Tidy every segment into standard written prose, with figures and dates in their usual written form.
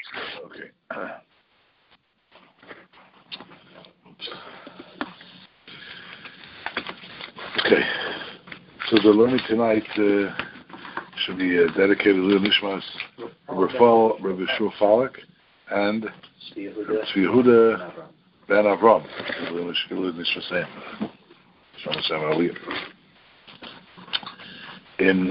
Okay. Okay. So the learning tonight should be dedicated to Nishmas Rabbi Shul Falak and Tzvi Yehuda Ben Avram. In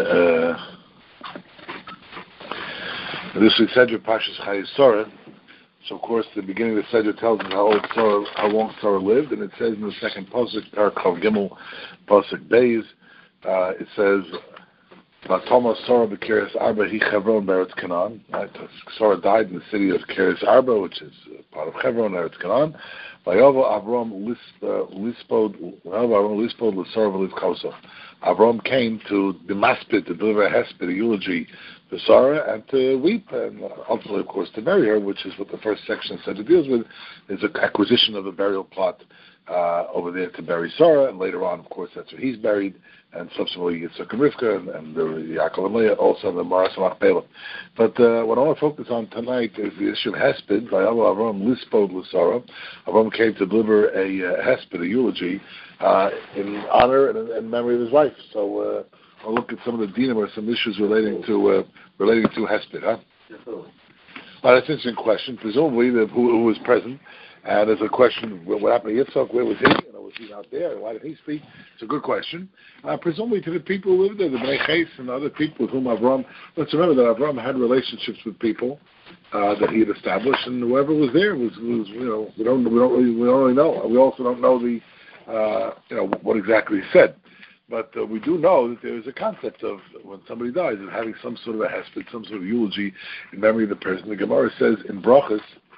this week's Seder Pashas Chayei Sarah. So of course the beginning of the Seder tells us how long Sarah lived, and it says in the second pasuk, Parak Chav Gimel, pasuk Beis, it says, "Vatoma Sarah b'Kiryas Arba hi Chevron b'Eretz Canaan." Right? Sarah died in the city of Kiryas Arba, which is part of Chevron, Eretz Canaan. Vayavo Avram lispod l'Sarah v'liv Kosov. Avram came to the Maspid to deliver a hesped, a eulogy to Sarah, and to weep, and ultimately, of course, to bury her, which is what the first section said it deals with, is an acquisition of a burial plot over there to bury Sarah, and later on, of course, that's where he's buried, and subsequently Yitzchak and Rivka, and Yaakov and Leah, also the Maras Machpelah. But what I want to focus on tonight is the issue of hesped. Vayavo Avram lispod l'Sarah. Avram came to deliver a hesped, a eulogy, in honor and memory of his wife. So I'll look at some of the dinim or some issues relating to hesped. Well, that's an interesting question. Presumably, who was present, and there's a question: what happened to Yitzchak? Where was he? Was he not there? Why did he speak? It's a good question. Presumably to the people who lived there, the Bnei Ches and other people with whom Avram. Let's remember that Avram had relationships with people that he had established, and whoever was there was we don't really know. We also don't know the what exactly he said. But we do know that there is a concept of when somebody dies, of having some sort of a hesped, some sort of eulogy in memory of the person. The Gemara says in Brachos,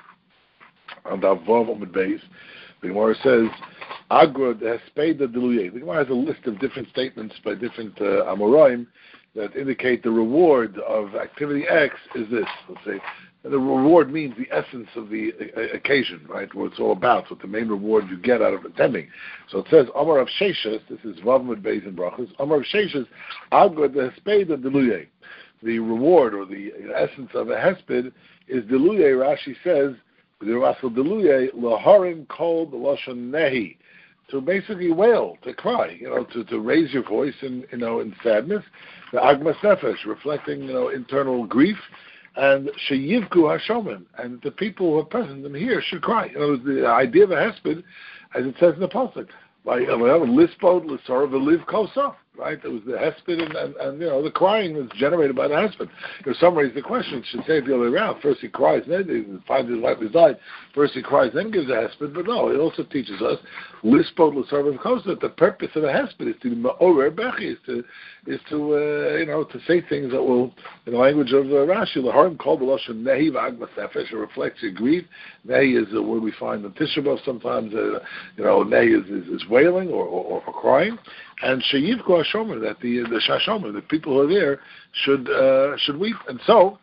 on the Vav Amud Beis, the Gemara says, Agra the hespeda deluye. The Gemara has a list of different statements by different Amoraim that indicate the reward of activity X is this. Let's say, and the reward means the essence of the occasion, right? What it's all about, what the main reward you get out of attending. So it says, Amar of Sheshas, this is Vav Amud Beis in Brachos, Amar of Sheshas, Agra the hespeda deluye. The reward or the essence of a hesped is deluye. Rashi says, laharim kol b'lashon nehi, to basically wail, to cry, to raise your voice in sadness. The agmas nefesh, reflecting internal grief, and sheyivku hashomim, and the people who are present and here should cry. The idea of a hesped, as it says in the pasuk, by lispod l'sarah v'liv kosa. Right, it was the hesped and the crying is generated by the hesped. In some ways, the question should say it the other way around. First he cries, then he finds his wife has died. First he cries, then gives a hesped. But no, it also teaches us lispod l'sarah v'kosa, that the purpose of a hesped is to ma'orer bechi, is to say things that will, in the language of Rashi, l'harim kol b'lashon nehi v'agmas nefesh, it reflects your grief. Nehi is the word we find in Tisha B'Av sometimes. Nehi is wailing or crying. And sheyivku hashomer, that the shashomer, the people who are there, should weep. And so,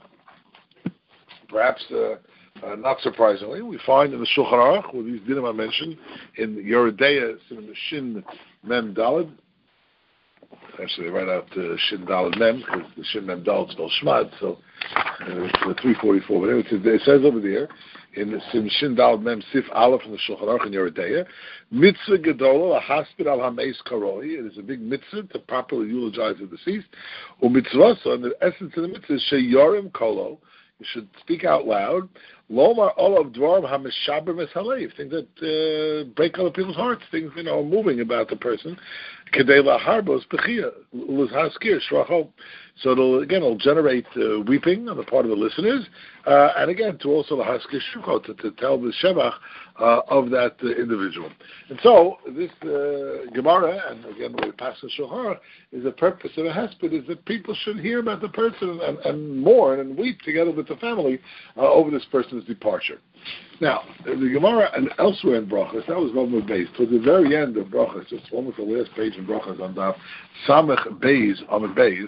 perhaps not surprisingly, we find in the Shulchan Aruch, where these dinim I mentioned, in Yeridea, Shin Mem Daled. Actually, they write out Shin Daled Mem, because the Shin Mem Daled spells Shmad, so it's 344. But anyway, it says over there, in Shin Daled Mem Sif Aleph in the Shulchan Aruch in Yeridea, mitzvah gedola lahaspid al hameis karoi. It is a big mitzvah to properly eulogize the deceased. U'mitzvah, and the essence of the mitzvah is sheyorim kolo. You should speak out loud. Lomar olav dvarim hamishaber mesalev. Things that break other people's hearts. Things moving about the person. Kedei laharbos bechia l'haskir shracho. So it'll generate weeping on the part of the listeners, and again to also lahaskir shracho, to tell the shevach of that individual. And so this Gemara, and again we pass the Shulchan, is the purpose of a hesped is that people should hear about the person and mourn and weep together with the family over this person's departure. Now, the Gemara and elsewhere in Brachos, that was Vav Amud Beis, to the very end of Brachos, just almost the last page in Brachos on Daf Samech Beis Amud Beis.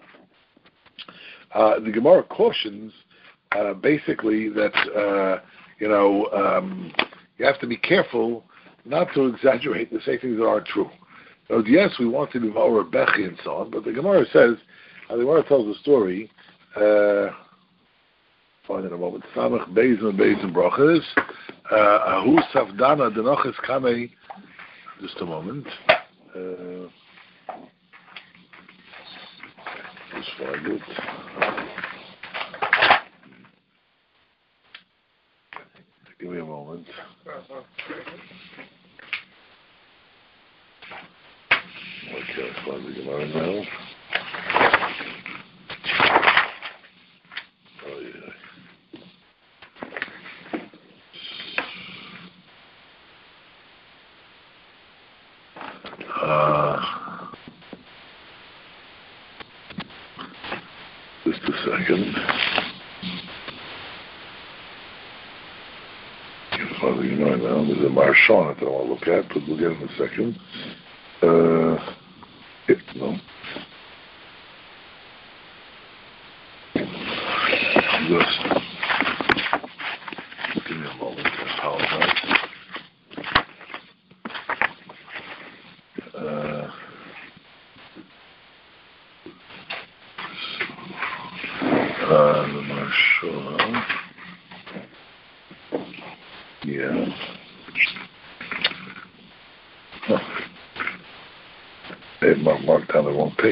The Gemara cautions basically that you have to be careful not to exaggerate, to say things that aren't true. So yes, we want to be more Bechi and so on, but the Gemara says, the Gemara tells a story. find it in a moment. Samach Beis and Brachas. Ahu Safdana Denoches Kamei. Just a moment. Just find it. Give me a moment. Okay, I'll find the Gemara now. Oh, yeah. Just a second. Father, you know now, there's a Marshon that I want to look at, but we'll get in a second. No. Just give me a moment, I apologize. The Marshon. Yeah. They marked down the wrong page.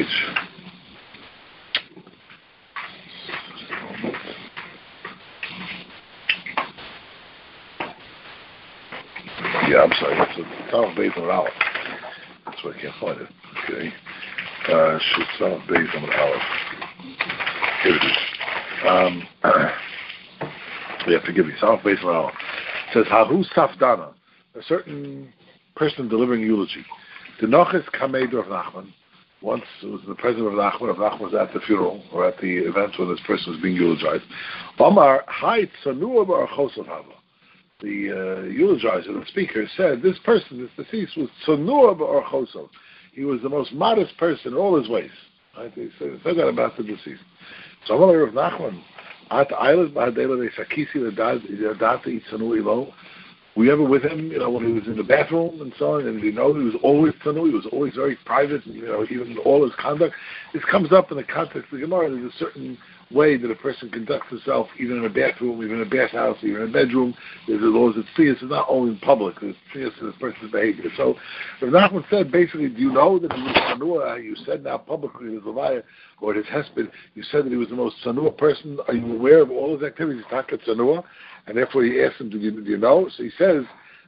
Yeah, I'm sorry. It's a Talmud Beis on Aleph. That's why I can't find it. Okay. Talmud Beis on Aleph. Here it is. Yeah, forgive me. Talmud Beis on Aleph. It says, Hahu Safdana, a certain person delivering eulogy. The Noches Kamei Rav Nachman. Once it was the president of Nachman. Rav Nachman was at the funeral or at the event when this person was being eulogized. Omar Hai Tzanua Bar Chosov Hava. The eulogizer, the speaker, said this person, this deceased, was Tzanua Bar Chosov. He was the most modest person in all his ways. Right? He said that about the deceased. So Omar Rav Nachman. At Island Bahadela de Sakisi Data Itzanu Ilo. Were you ever with him, when he was in the bathroom and so on, and he was always tzanu, he was always very private, even in all his conduct. This comes up in the context of the Gemara. There's a certain way that a person conducts himself, even in a bathroom, even in a bathhouse, even in a bedroom. There's the laws of tznius. It's not only in public. There's tznius in this person's behavior. So, Rav Nachman said, basically, do you know that he was tzanua? You said now publicly, his Levaya, or his husband, you said that he was the most tzanua person. Are you aware of all his activities? He's not tzanua. And therefore he asked him, do you know? So he says,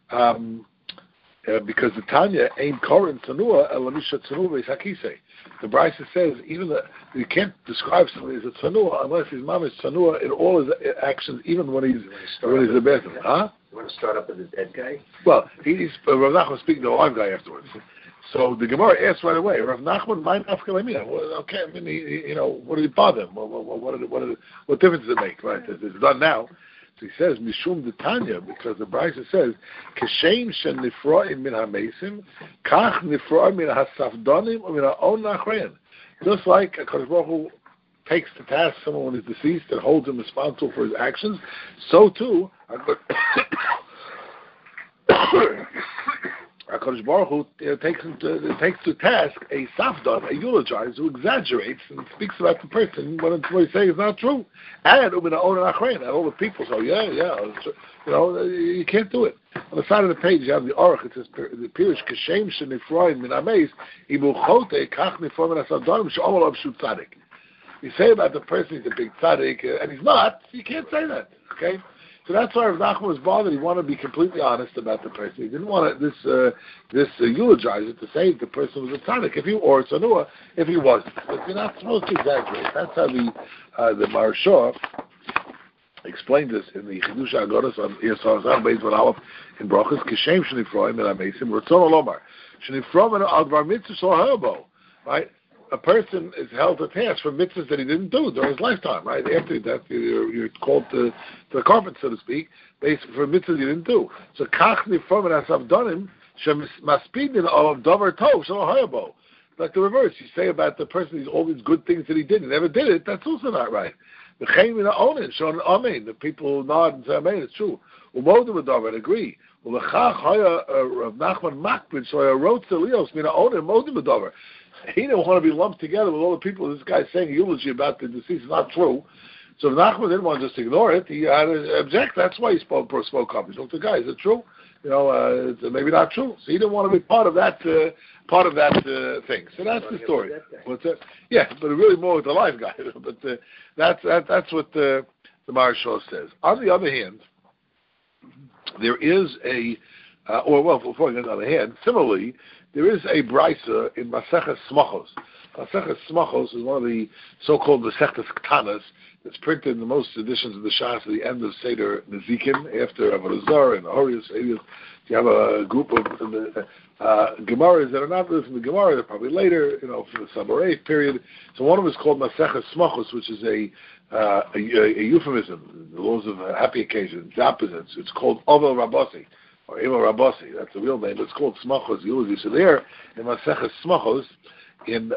because the Tanya ain't Koran Tzanua, Elamisha Tzanua Hakise. The Brisa says even that you can't describe somebody as a Tzanua unless his mom is Tzanua in all his actions, even when he's the best. Huh? You want to start up with the dead guy? Well, Rav Nachman speaking to a live guy afterwards. So the Gemara asks right away, Rav Nachman, my nafkalemia. Okay, I mean, what did it bother him? What difference does it make? Right? It's done now. So he says, Mishum de Tanya, because the Brisa says, Keshem shen nifroim min ha-mesim, kach nifroim min ha-safdonim, or min ha-on nachrein. Just like HaKadosh Baruch Hu takes to task someone when he's deceased and holds him responsible for his actions, so too, HaKadosh Baruch Hu takes to task a safdon, a eulogizer who exaggerates and speaks about the person when he's saying is not true. And umina onen achrein, and all the people. So you can't do it. On the side of the page you have the Aruch. It says the Pirush Keshem shenifroim min ameis ibuchote kach nifroim min hasadonim she'omol av shu tzadik. You say about the person he's a big tzaddik, and he's not. You can't say that. Okay. So that's why Rav Nachman was bothered. He wanted to be completely honest about the person. He didn't want this eulogizer to say the person was a tzaddik or tzanua if he wasn't. But you're not supposed to exaggerate. That's how the Maharsha explained this in the Chidush Agoras on Yisrael Beis Aleph in Brachas. Kishem shenifroim and amesim ratzon olomar shenifroim and advar mitzvah shel right. A person is held to task for mitzvahs that he didn't do during his lifetime, right? After that, you're called to the carpet, so to speak, based for mitzvahs you didn't do. So, kach nifrom and asavdonim shemaspidin olav davar tov shelo hayabo. Like the reverse, you say about the person, all these good things that he did, he never did it. That's also not right. The chayim onin shon amen. The people who nod and say amen. It's true. Umodim davar agree. Well, the chach haya Rav Nachman makbid so I wrote to Leos mina onin modim davar. He didn't want to be lumped together with all the people this guy's saying eulogy about the deceased is not true. So if Nachman didn't want to just ignore it, he had to object. That's why he spoke up. He spoke to the guy. Is it true? It's maybe not true. So he didn't want to be part of that thing. So that's the story. What's that? Yeah, but really more with the live guy. But that's what the Maharshal says. On the other hand, there is before on the other hand, similarly, there is a brisa in Maseches Smachos. Maseches Smachos is one of the so-called Masechtas Ktanas that's printed in the most editions of the Shas at the end of Seder Nezikin, after Avodah Zarah and Horius. You have a group of Gemaras that are not listening to the Gemara, they're probably later, for the summer 8th period. So one of them is called Maseches Smachos, which is a euphemism, the laws of happy occasions, the opposites. It's called Ovel Rabasi, or Evel Rabasi. That's the real name. It's called Smachos. So there, in Maseches Smachos, in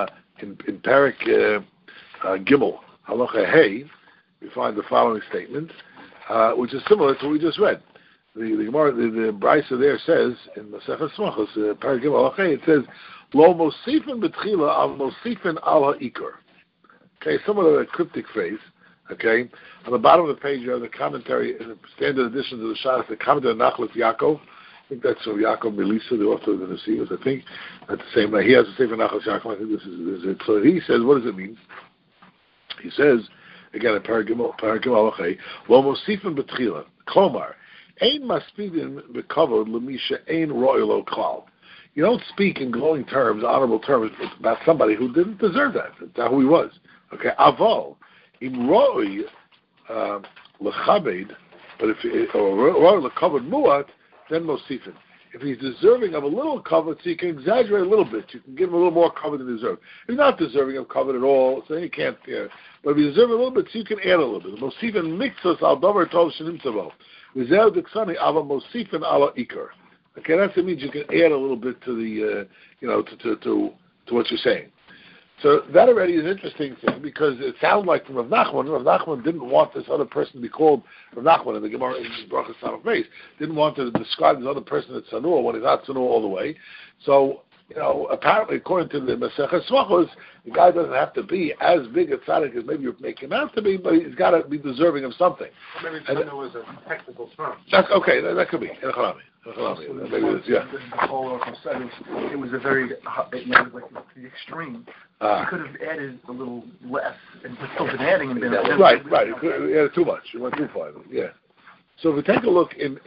Parak Gimel, Halacha Hey, we find the following statement, which is similar to what we just read. The Gemara, the Brisa there says in Maseches Smachos, Parak Gimel Halacha Hey, it says, Lo Mosifin B'tchila Al Mosifin Al HaIkar. Okay, somewhat of a cryptic phrase. Okay, on the bottom of the page you have the commentary in the standard editions of the Shas, the commentary of Nachlas Yaakov. I think that's from Yaakov Melissa, the author of the Nesius. I think that's the same. He has the same for Nachlas Yaakov. I think this is it. So he says, what does it mean? He says again in Paragimel Alachei, Lo Mosifin B'tchila Klomar Ein Maspidin B'Kavod L'Misha Ein Ro'ilo Klal. You don't speak in glowing terms, honorable terms about somebody who didn't deserve that. That's not who he was. Okay, Aval Im Ro'i L'Chabed, but if Ro'i L'Kavod Muat, then Mosifin. If he's deserving of a little covet, so you can exaggerate a little bit. You can give him a little more covet than deserve. If he's not deserving of covet at all, so you can't. But if you deserve a little bit, so you can add a little bit. Mosifin mixus al davar tov shenim tzavo. V'zeh diksani ava mosifin ala ikar. Okay, that means you can add a little bit to the, to what you're saying. So that already is an interesting thing because it sounds like from Rav Nachman. Rav Nachman didn't want this other person to be called Rav Nachman in the Gemara in Brachas Samach Beis. Didn't want to describe this other person as Sanur when he's not Sanur all the way. So apparently according to the Maseches Smachos, the guy doesn't have to be as big a tzaddik as maybe you're making him out to be, but he's got to be deserving of something. Well, maybe Sanur was a technical term. That's okay. That could be. Maybe it's, yeah. It was a very, like the extreme. You could have added a little less, and still been adding and been right. You added too much. You went too far. Yeah. So if we take a look in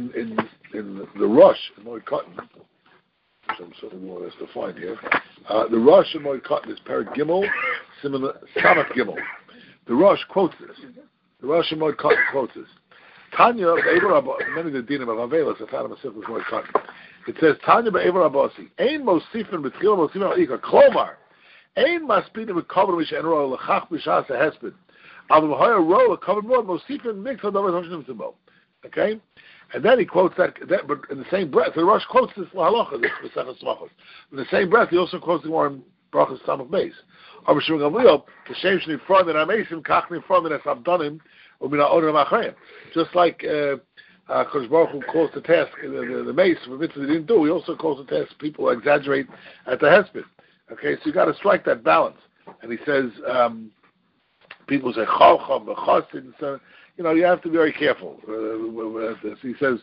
the Rush in Moed Katan, which I'm certainly more or less to find here, the Rush in Moed Katan is Parak Gimel, Samach Gimel. The Rush quotes this. The Rush in Moed Katan quotes this. Tanya many of the dinim of Avelis I found in Masechtas Moed Katan. It says Tanya be'ever Abasi ein mosifin b'tchila mosifin al ikar klomar ein maspidim b'kavod mishen ro l'chach b'shas hesped avul haya ro l'kavod more mosifin mix hadavar hoshnim tzimo. Okay, and then he quotes that, but in the same breath, the Rosh quotes this lahalacha, this Masechtas Smachos. In the same breath, he also quotes the more in Brachas Samach Beis. Abba Shimon Gamliel, the shem shnifrad and amesim kach nifrad and esabdanim. Just like Kodesh Baruch Hu calls the task the mace for mitzvah they didn't do, he also calls the task people who exaggerate at the hesped. Okay, so you got to strike that balance. And he says people say chacham, chasid, so you have to be very careful. He says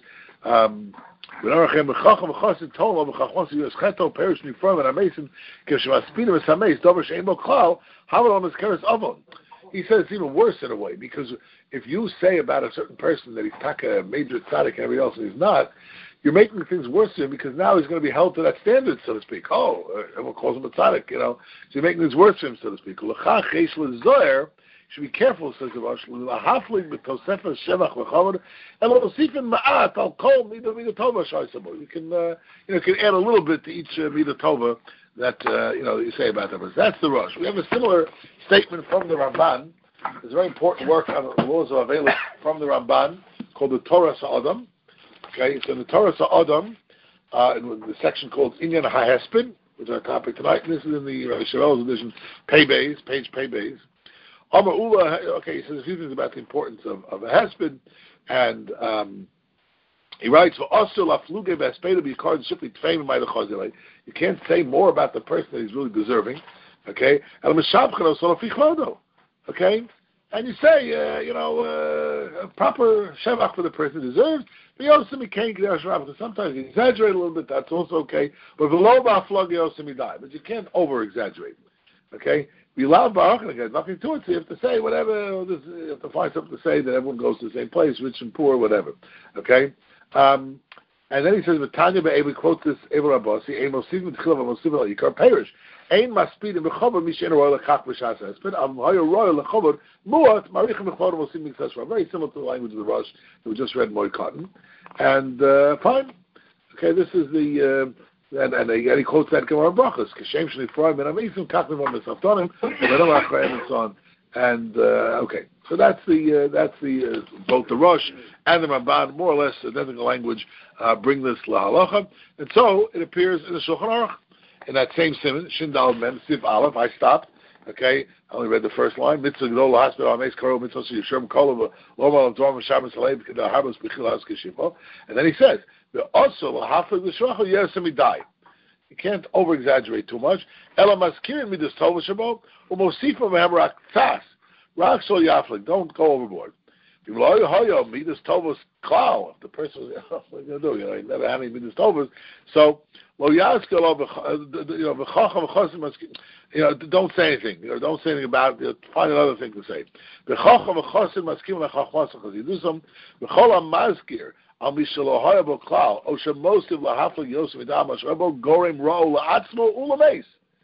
he says it's even worse in a way, because if you say about a certain person that he's taka major tzaddik and everything else and he's not, you're making things worse to him because now he's going to be held to that standard, so to speak. Everyone calls him a tzaddik, so you're making things worse to him, so to speak. You should be careful, says the Rosh. You can add a little bit to each midah tova that you say about them. That's the Rosh. We have a similar statement from the Ramban. There's a very important work on the laws of Avelis from the Ramban called the Torah Sa'adam. Okay, so in the Torah Sa'adam, in the section called Inyan HaHesped, which is our topic tonight, and this is in the Rabbi Shirel's edition, page Pei Beis. Amar Ula, okay, he says a few things about the importance of a hesped, and he writes, you can't say more about the person that he's really deserving. Okay? Okay? and you say, a proper shevach for the person deserves. Sometimes you exaggerate a little bit, that's also okay. But but you can't over-exaggerate. Okay? You love Baruch, and there's nothing to it, so you have to say whatever, you have to find something to say that everyone goes to the same place, rich and poor, whatever. Okay? And then he says, Tanya we quote this, Eber Abbasi, Ein Mosivim Tchilav Mosivim Yikar Perish. Ein Maspidim B'chover Mishen Royal Lekach B'Shasa Esprit Am Hoyer Royal Lechover Muat Marichim B'chover Mosivim Mitzvah. Very similar to the language of the Rosh that we just read, Moy Cotton. And fine. Okay, this is the and he quotes that Gemara Brachos. Kashem Shli Froim and Amisim Kachim on Mesaftonim and so on. And okay, so that's the both the Rosh and the Ramban, more or less identical language, bring this lahalacha, and so it appears in the Shulchan Aruch in that same simon Shindal Mem Siv Aleph. I stopped. Okay, I only read the first line. Mitzvah Gdol Hospital Ames Karo Mitzvah Yishem Kolov Lomal Dvarm Shabbos Alev Kedar Habos B'Chilas Kishimo, and then he says also lahaflik l'shracha yesemidai. You can't over-exaggerate too much. Ela maskirin midas tova shabo umosifa mehem rak tas rak sol yaflik. Don't go overboard. If midas tovas klal, if the person, what are you going to do? He never had any midas tovas. So lo yaskalo v'chacham v'chosim maskim. Don't say anything. Don't say anything about it. Find another thing to say. V'chacham v'chosim maskim v'chachmas chazidusam v'chol maskir. Al mishalo hayabo klal o shemosiv lahaflik yosem idam ashrabo gorem ro la'atzmo ulameis.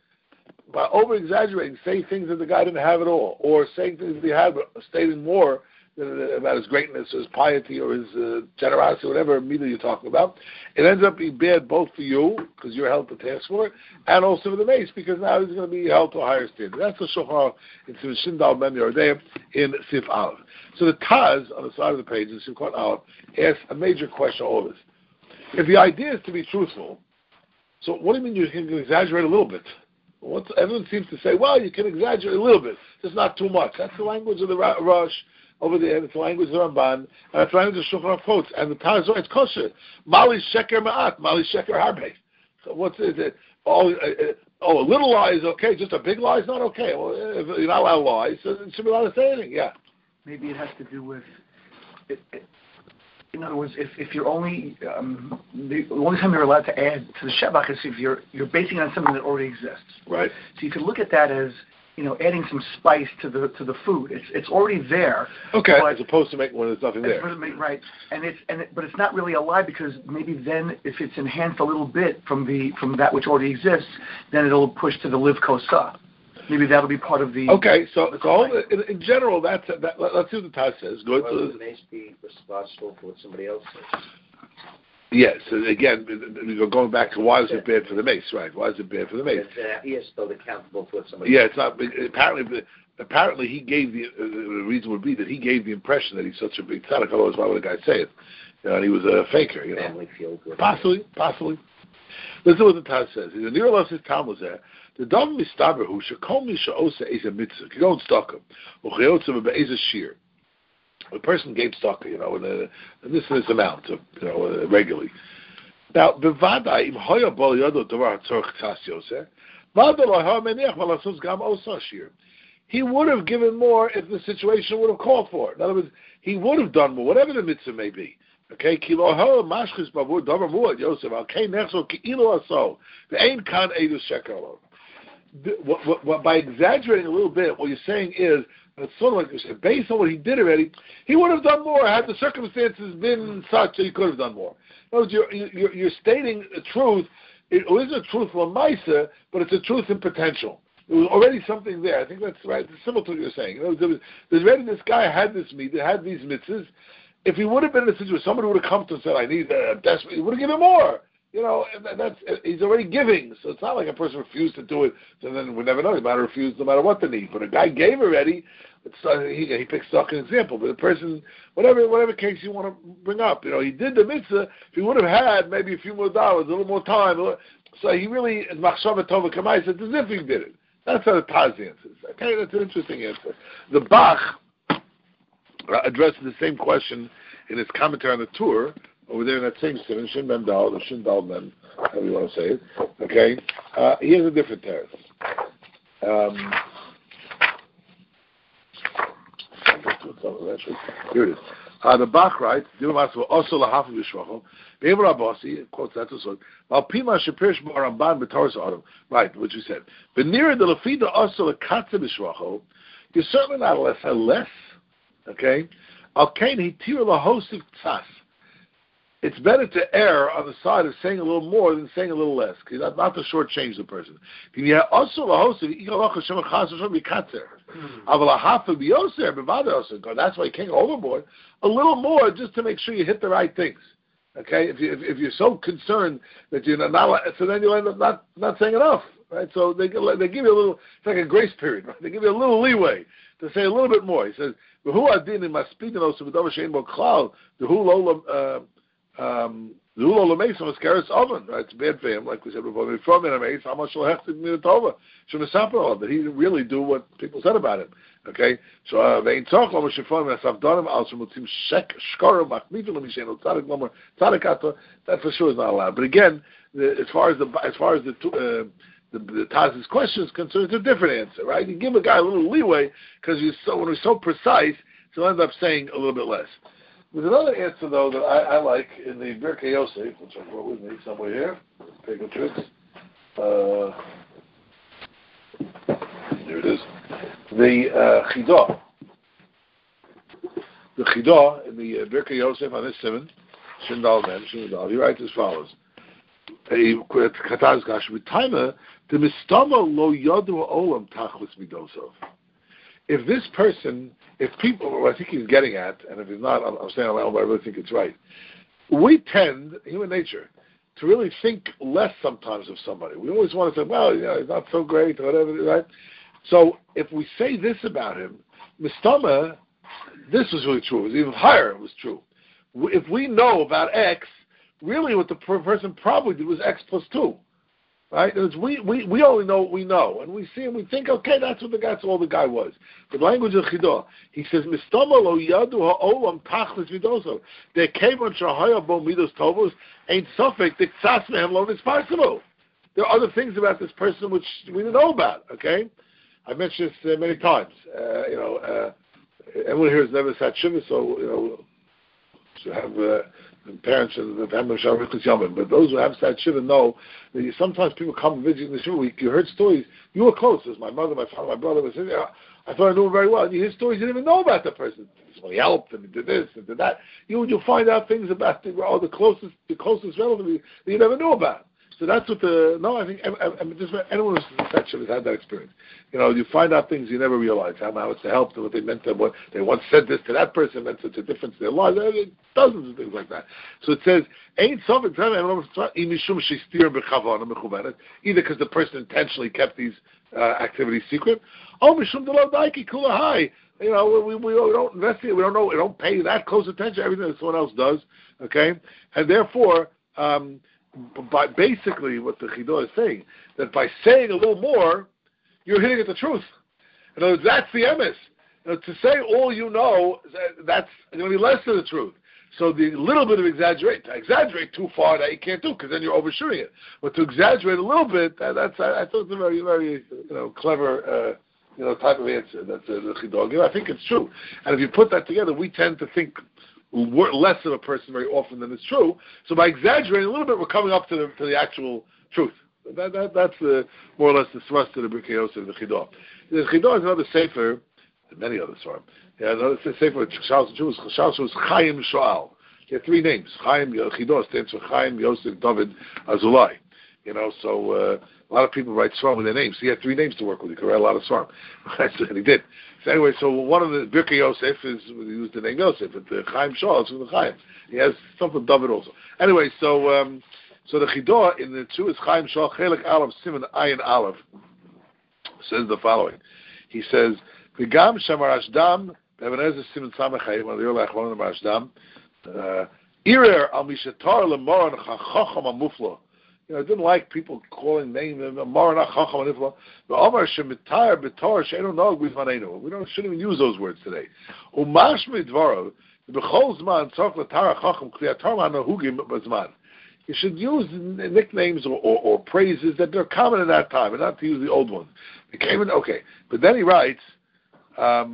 By over-exaggerating, say things that the guy didn't have at all, or saying things that he had, but stating more about his greatness, or his piety, or his generosity, whatever media you're talking about, it ends up being bad both for you, because you're held to task for it, and also for the mace, because now he's going to be held to a higher standard. That's the Shulchan in Shindal Ben Yordei in Sif Aleph. So the Taz, on the side of the page, in Sif Aleph, asks a major question, all this. If the idea is to be truthful, so what do you mean you can exaggerate a little bit? Everyone seems to say, well, you can exaggerate a little bit, just not too much. That's the language of the Rosh over there. It's the language of the Ramban, and that's the language of Shulchan Aruch quotes. And the Taz writes kosher. Mali sheker ma'at, mali sheker harbe. So what's it? A little lie is okay. Just a big lie is not okay. Well, if you're not allowed to lie, so you should be allowed to say anything. Yeah. Maybe it has to do with. In other words, if you're only the only time you're allowed to add to the shevach is if you're basing it on something that already exists. Right. So you could look at that as adding some spice to the food. It's already there. Okay. As opposed to making when there's nothing there. Right. But it's not really a lie, because maybe then if it's enhanced a little bit from that which already exists, then it'll push to the liv kosa. Maybe that'll be part of the. Okay, so in general, let's see what the Taz says. Go to the mace be responsible for what somebody else says. Yes, again, going back to why is it bad for the mace, right? Why is it bad for the mace? He is still accountable for what somebody. Yeah, it's not. Apparently, he gave the reason would be that he gave the impression that he's such a big tzaddik. Otherwise, why would a guy say it? And he was a faker. Family feel good. Possibly. Listen to what the Taz says. The Nir loves his Talmud there. The Dav Mistaber who Shekol Misha Osa Eza Mitzvah Kigon Staka Uchayotza Be'eza Shir. The person gave staka, and this is amount of, regularly. Now, bevadai im hoya bol yodo davar tzorch tas yoseh, vada lo ha meniach malasos gam osa shir. He would have given more if the situation would have called for it. In other words, he would have done more, whatever the mitzvah may be. Okay, kilo ha mashchis bavur davar muad Yosef al kei nechso kiilo aso ve'ein kan edu sheker. By exaggerating a little bit, what you're saying is, it's sort of like you said, based on what he did already, he would have done more had the circumstances been such that he could have done more. In other words, you're stating a truth. It isn't a truth for Maisa, but it's a truth in potential. There was already something there. I think that's right. It's similar to what you're saying. There's already this guy had this mitzvah, had these mitzvahs. If he would have been in a situation, somebody would have come to him and said, I need desperately, he would have given more. He's already giving, so it's not like a person refused to do it, so then we never know. He might have refused no matter what the need. But a guy gave already. He picks stock an example. But the person, whatever case you want to bring up, he did the mitzvah. If he would have had maybe a few more dollars, a little more time, so he really machshava tova kamai said as if he did it. That's how the Taz answers. Okay, that's an interesting answer. The Bach addresses the same question in his commentary on the Tur. Over there in that same simon, Shin Mem Dal, or Shin Dal Mem, however you want to say it. Okay, he has a different teretz. So eventually, here it is. The Bach writes, also lahafu b'shvachol. Be'ever Abbasi quotes that to so. Malpima shepirish b'Ramban b'Torah Adam. Right, what you said. B'nira de lefida also lekatze b'shvachol. You're certainly not less. Okay. Al kain hitir lahosiv tzas. It's better to err on the side of saying a little more than saying a little less, not to shortchange the person. That's why you can't go overboard. A little more just to make sure you hit the right things. Okay, if you're so concerned that you're not, so then you end up not saying enough, right? So they give you a little, it's like a grace period, right? They give you a little leeway to say a little bit more. He says, "Who adin in maspidin also b'davar shein bo klal the who lo oven, right? It's bad for him, like we said before. That he didn't really do what people said about him. Okay, so that for sure is not allowed. But again, as far as the Taz's question is concerned, it's a different answer, right? You give a guy a little leeway because when he's so precise, he'll end up saying a little bit less. There's another answer, though, that I like in the Birkei Yosef, which I brought with me somewhere here. Take a tricks. Here it is. The Chidah. The Chidah in the Birkei Yosef on this simon, Shindal Men, Shindal, he writes as follows. Kataz Gash, B'taima, the Mistama lo yadu olam tachlis midosov. If this person, if people, what I think he's getting at, and if he's not, I'm saying on my own, but I really think it's right. We tend, human nature, to really think less sometimes of somebody. We always want to say, well, he's not so great, or whatever, right? So if we say this about him, Mistama, this was really true. It was even higher, it was true. If we know about X, really what the person probably did was X plus 2. Right? We only know what we know, and we see and we think, okay, that's all the guy was. The language of Chidah, he says, "Mistama lo yadu ha'olam tachlis midoso." There came on shahaya bo midos tovos ain't suffolk the tzas mehem lo nisparsimu. There are other things about this person which we didn't know about. Okay, I mentioned this many times. Everyone here has never sat shiva, so should have. Parents and the family but those who have sat shiva know that sometimes people come and visit in the shiva week. You heard stories. You were close. There's my mother, my father, my brother. I thought I knew him very well. And you hear stories you didn't even know about the person. Somebody helped and he did this and did that. You'll find out things about the closest relative that you never knew about. So that's what I think just anyone who's sat shiva has had that experience. You find out things you never realized, how it's helped and what they meant to what they once said this to that person meant such a difference in their lives. Dozens of things like that. So it says, ain't something either because the person intentionally kept these activities secret. Oh, we don't investigate, we don't pay that close attention to everything that someone else does. Okay? And therefore, basically what the Chidah is saying, that by saying a little more, you're hitting at the truth. In other words, that's the emes. To say all you know, that's going to be less than the truth. So the little bit of exaggerate too far that you can't do, because then you're overshooting it. But to exaggerate a little bit, I thought it's a very, very clever type of answer. That's the Chidah. I think it's true. And if you put that together, we tend to think less of a person very often than it's true. So by exaggerating a little bit, we're coming up to the actual truth. That's more or less the thrust of the Birkei Yosef and the Chidah. The Chidah is another sefer, many others are. Another sefer, Charles was Chaim Shoal. He had 3 names. Chaim Chidah stands for Chaim Yosef David Azulai. So a lot of people write Svarim with their names. He had 3 names to work with. He could write a lot of Svarim. And he did. So anyway, so one of the Birkei Yosef he used the name Yosef, but the Chaim Shoal is from the Chaim. He has something David also. Anyway, so the Chidah in the 2 is Chaim Shoal Chelik Aleph Siman Ayin Aleph says the following. He says, "V'gam Shamarashdam Be'ebenezer Siman Samachai one of the early Achronim Marashdam Irer Al Mishatar LeMoran Chacham Amuflo." I didn't like people calling names Moran Chacham Amuflo. The Omar Shemitar B'Tor Sheinu Nog B'Zmanenu. We shouldn't even use those words today. Umash Midvaro B'Chol Zman Tzarich L'Tar Chacham Kliyatar Ma'Nohugim B'Zman. You should use nicknames or praises that are common in that time, and not to use the old ones. Okay, but then he writes,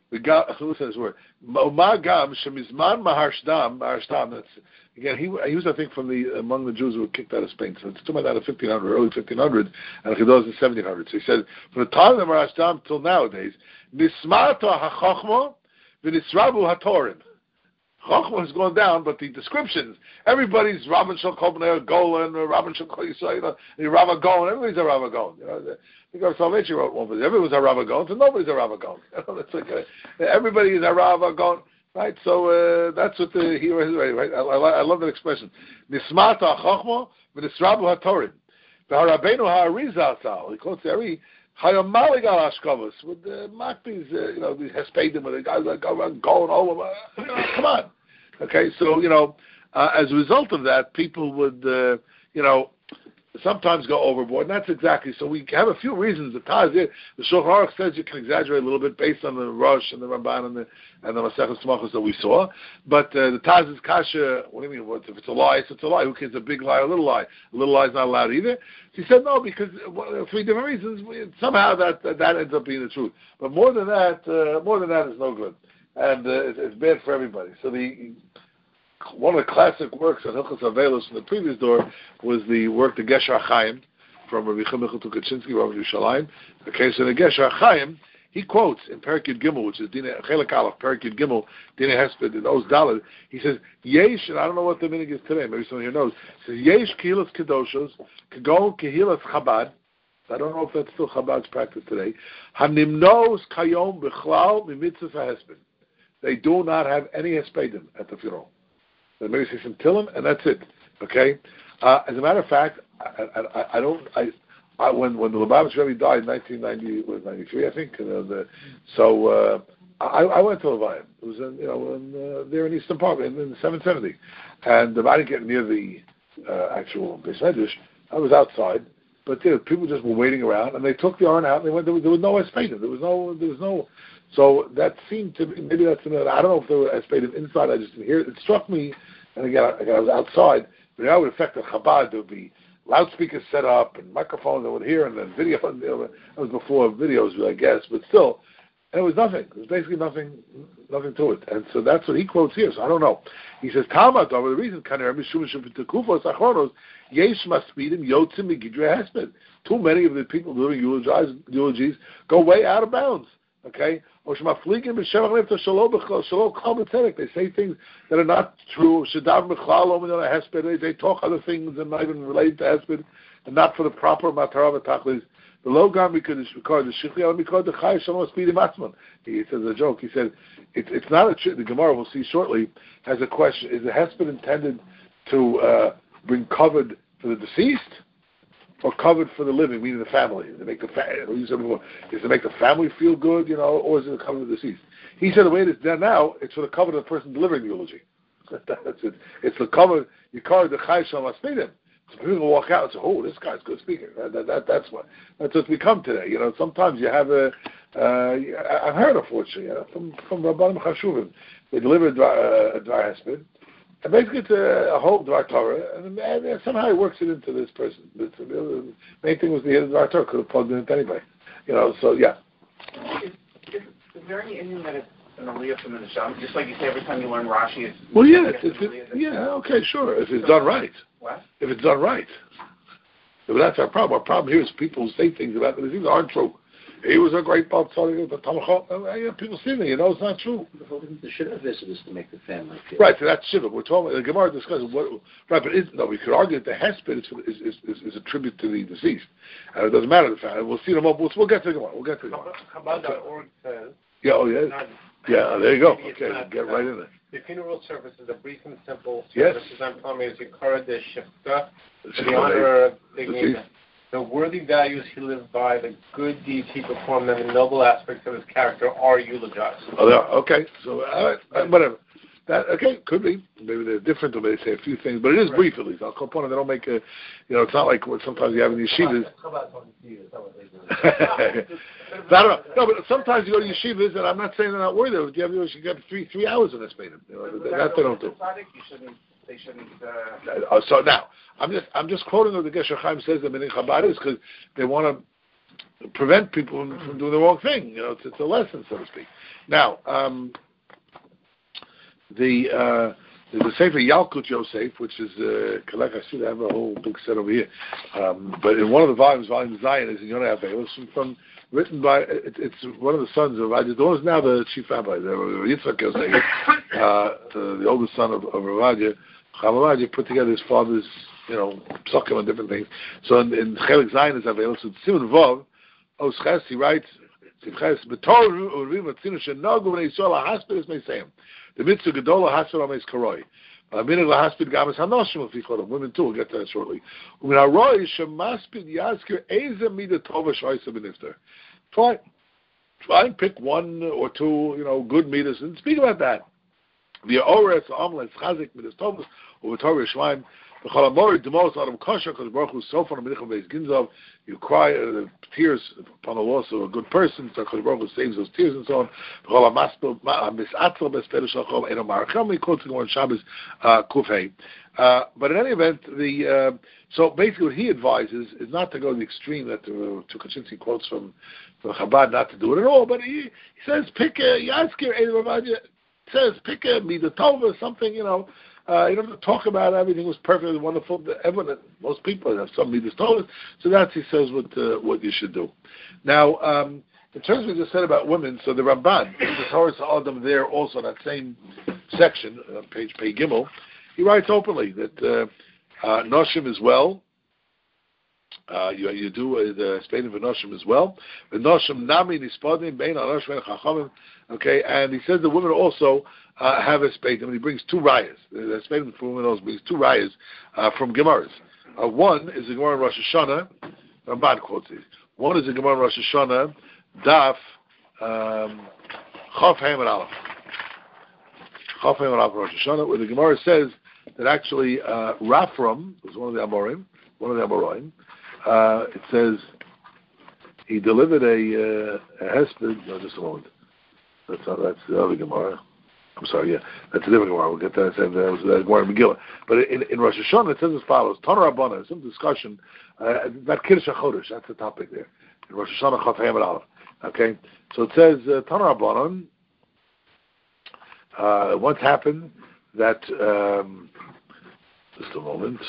We got who says word Magam Shemizman Maharshdam. That's again he was I think from among the Jews who were kicked out of Spain. So it's talking about 1500, early 1500, and Chidon in 1700. So he said from the time of Maharshdam till nowadays, Nismata HaChochma v'Nisrabu HaTorim. Chochma has gone down, but the descriptions, everybody's Rabban Shal Kobner Golan, Rabban Shal Koyisayna, Rabban Golan, everybody's a Rabban Golan. The God of Salvation wrote one for this. Everyone's a Rabban Golan, so nobody's a Rabban Golan. It's like everybody is a Rabban Golan, right? So that's what the hero is, right? I love that expression. Nismata Chochma, v'Nisrabu HaTorim. V'Harabbeinu HaArizal Tzal. He quotes every Hayamalig al Ashkovas with the Makbis, these Hespedim, where the guys that go around going all over. Come on. Okay, so, as a result of that, people would, sometimes go overboard, and that's exactly, so we have a few reasons. The Shulchan Aruch says you can exaggerate a little bit based on the Rosh and the Ramban and the Masechus Tzmachos that we saw, but the Taz is kasha, what do you mean, if it's a lie, it's a lie. Who cares, a big lie or a little lie? A little lie is not allowed either. He said no, because three different reasons, somehow that ends up being the truth. But more than that is no good. And it's bad for everybody. So one of the classic works on Hilchos Avelos from the previous door was the work the Gesher HaChaim from Rabbi Michal Tukachinsky, Rabbi Yerushalayim. Okay, so the Gesher HaChaim, he quotes in Perek Yud Gimel, which is Chelek Aleph, Perek Yud Gimel, Dinei Hesped, in those Daled, he says, Yesh, and I don't know what the meaning is today, maybe someone here knows, he says, Yesh Kehilas Kedoshos, Kagon Kehilas Chabad, I don't know if that's still Chabad's practice today, Hanimnos Kayom Bichlal Mimitzvah HaHesped. They do not have any Hespedim at the funeral. They maybe say some Tillim, and that's it. Okay. As a matter of fact, when the Lubavitch Rebbe died in 1993, I think. I went to Levayim. It was there in Eastern Park in 770, and I didn't get near the actual Beis Medrash. I was outside, but people just were waiting around, and they took the urn out, and they went. There was no Espedim. There was no. So that seemed to be, maybe that's another, I don't know if there were Espedim inside, I just didn't hear it. It struck me, and again, I was outside, but that would affect the Chabad. There would be loudspeakers set up, and microphones that would hear, and then video, that was before videos, I guess, but still, and it was nothing. It was basically nothing to it. And so that's what he quotes here, so I don't know. He says, Talmud, over the reason, Yesh Maspidim Yotzim Megidre Hesped. Too many of the people doing eulogies go way out of bounds. Okay? They say things that are not true. They talk other things and not even related to Hesped, and not for the proper Matarav Tachlis. The Logam we could record the Shikli, we call the Chai Shalom Speedy Matzman. He says a joke. He said it's not a the Gemara we'll see shortly has a question: is the Hesped intended to bring covered for the deceased, or covered for the living, meaning the family? To make is to make the family feel good, or is it to cover the deceased? He said the way it is done now, it's for the cover of the person delivering the eulogy. That's it. It's the cover. You carry the Chai Shalom Speedy. So people will walk out and say, "Oh, this guy's a good speaker." That's what we come today. Sometimes you have I've heard, unfortunately, from Rabbanim Chashuvim, they deliver a dvar hesped, and basically it's a whole dvar Torah, and somehow he works it into this person. The main thing was the dvar Torah could have plugged it into anybody. So yeah. Is there any Indian that it's an aliyah from the neshama? Just like you say, every time you learn Rashi, it's okay, sure. If it's done right. What? If it's done right. But that's our problem. Our problem here is people who say things about it that aren't true. He was a great Baal Tzaddik, but people see me, it's not true. The Shiva visit is to make the family feel. Right, so that's Shiva. We're talking. The Gemara discusses what. Right, but we could argue that the Hesped is a tribute to the deceased, and it doesn't matter the family. We'll see them up. We'll get to the Gemara. Chabad.org says. Yeah. Oh yeah. There you go. Okay, get right in there. The funeral service is a brief and simple yes. service designed for as Yikara de Shifta, to the honor of the worthy values he lived by, the good deeds he performed, and the noble aspects of his character are eulogized. Okay, so whatever. Could be. Maybe they're different, or maybe they say a few things, but it is brief at least. I'll call upon it. They don't make it's not like what sometimes you have in yeshivas. I don't know. No, but sometimes you go to yeshivas, and I'm not saying they're not worried of it. You got 3 hours in this meeting. That they don't do. They shouldn't. So now, I'm just quoting what the Gesher Chaim says that in Chabad is because they want to prevent people from doing the wrong thing. It's a lesson, so to speak. Now, there's a Sefer Yalkut Yosef, which is collect. I should have a whole big set over here, but in one of the volumes, Volume Zion, is in Yonah Avelis, written by it's one of the sons of Ravadia. The one is now the chief rabbi, the Yitzchak Yosef, the oldest son of Ravadia. Ravadia put together his father's, psukim and different things. So in Chelik Zion is Avelis, so Simon Vov, Osches, he writes, the mitzvah gedola hasper ames karoi. Minig lahaspid gamas hanoshim if we call them women too. We'll get to that shortly. Uminaroi shemaspid yazker eze mida tova shoysa benifter. Try and pick one or two, good midas and speak about that. The ores amles chazik midas tovas or v'torah shmaim. You cry tears upon the loss of a good person, so Baruch Hu saves those tears and so on. But in any event, so basically what he advises is not to go to the extreme that Tukachinsky quotes from Chabad, not to do it at all, but he says, pick a Mida Tova, something, you don't have to talk about everything was perfectly wonderful. Most people have some midas told us, so that's, he says, what you should do. Now, in terms of what you just said about women, so the Ramban, the Torah Adam there also in that same section, page Pei Gimel, he writes openly that Noshim as well. You do the Spain for Noshim as well. The Noshim Nami Nispadim Bein Anoshim Chachamim. Okay, and he says the women also have a spade. He brings two rayas. The spade for women also brings two rayas from Gemaras. One is a Gemara in Rosh Hashanah. Ramban quotes it. One is a Gemara in Rosh Hashanah. Daf Chaf Haim and Aleph. Chaf Haim and Aleph Rosh Hashanah, where the Gemara says that actually Rafram was one of the Amorim. It says he delivered a hesped. No, just a moment. That's the other Gemara. I'm sorry, yeah, that's a different Gemara. We'll get that. That was the Gemara in Megillah. But in Rosh Hashanah it says as follows: Tana Rabbana, some discussion about Kiddush HaChodesh. That's the topic there. In Rosh Hashanah Chaf Haim and Aleph. Okay, so it says Tana Rabbanan. Once happened that just a moment.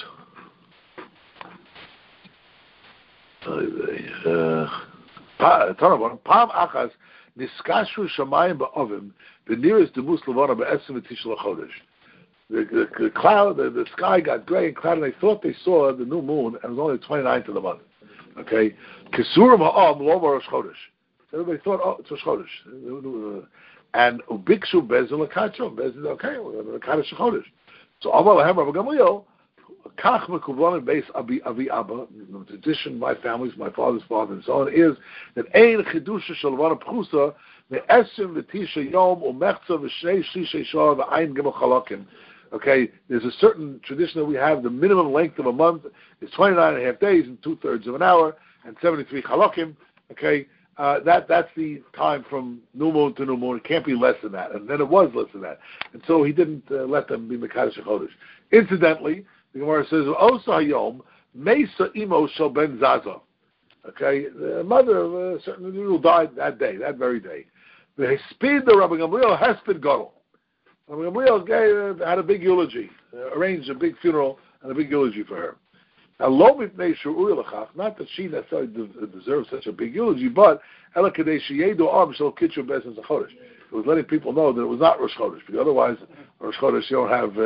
Tana Rabbanan Pam Achas. Niskashu Shamayim ba'ovim, the nearest to Muslavana ba'esim v'tishla chodesh. The cloud, the sky got gray and cloudy, and they thought they saw the new moon, and it was only the 29th of the month. Okay, Kisurim ha'am lo Rosh Chodesh. Everybody thought, it's Rosh Chodesh. And ubikshu bezin l'kachom, bezin, okay, we're going to Kaddish Chodesh. So Amar lahem Rabbi Gamliel, Kach mekuvanim beis avi abba, the tradition, my family's, my father's father, and so on, is that ein chidusha shalvana pchusa me'esim v'tisha yom u'mechza v'shnei shishay shor v'ayin gimel chalakim. Okay, there's a certain tradition that we have. The minimum length of a month is 29 and a half days and 2/3 of an hour and 73 chalakim. Okay, that's the time from new moon to new moon. It can't be less than that, and then it was less than that, and so he didn't let them be mekadosh chodesh. Incidentally, the Gemara says, "Osa hayom meisa imo shel ben zaza." Okay, the mother of a certain individual died that day, that very day. The hesped the Rabbi Gamliel hesped gadol. Rabbi Gamliel had a big eulogy, arranged a big funeral and a big eulogy for her. Now, lo mipnei she'uri l'chach, not that she necessarily deserves such a big eulogy, but ela kadei sheyedu am shel kitchu beis chodesh. It was letting people know that it was not Rosh Chodesh, because otherwise Rosh Chodesh you don't have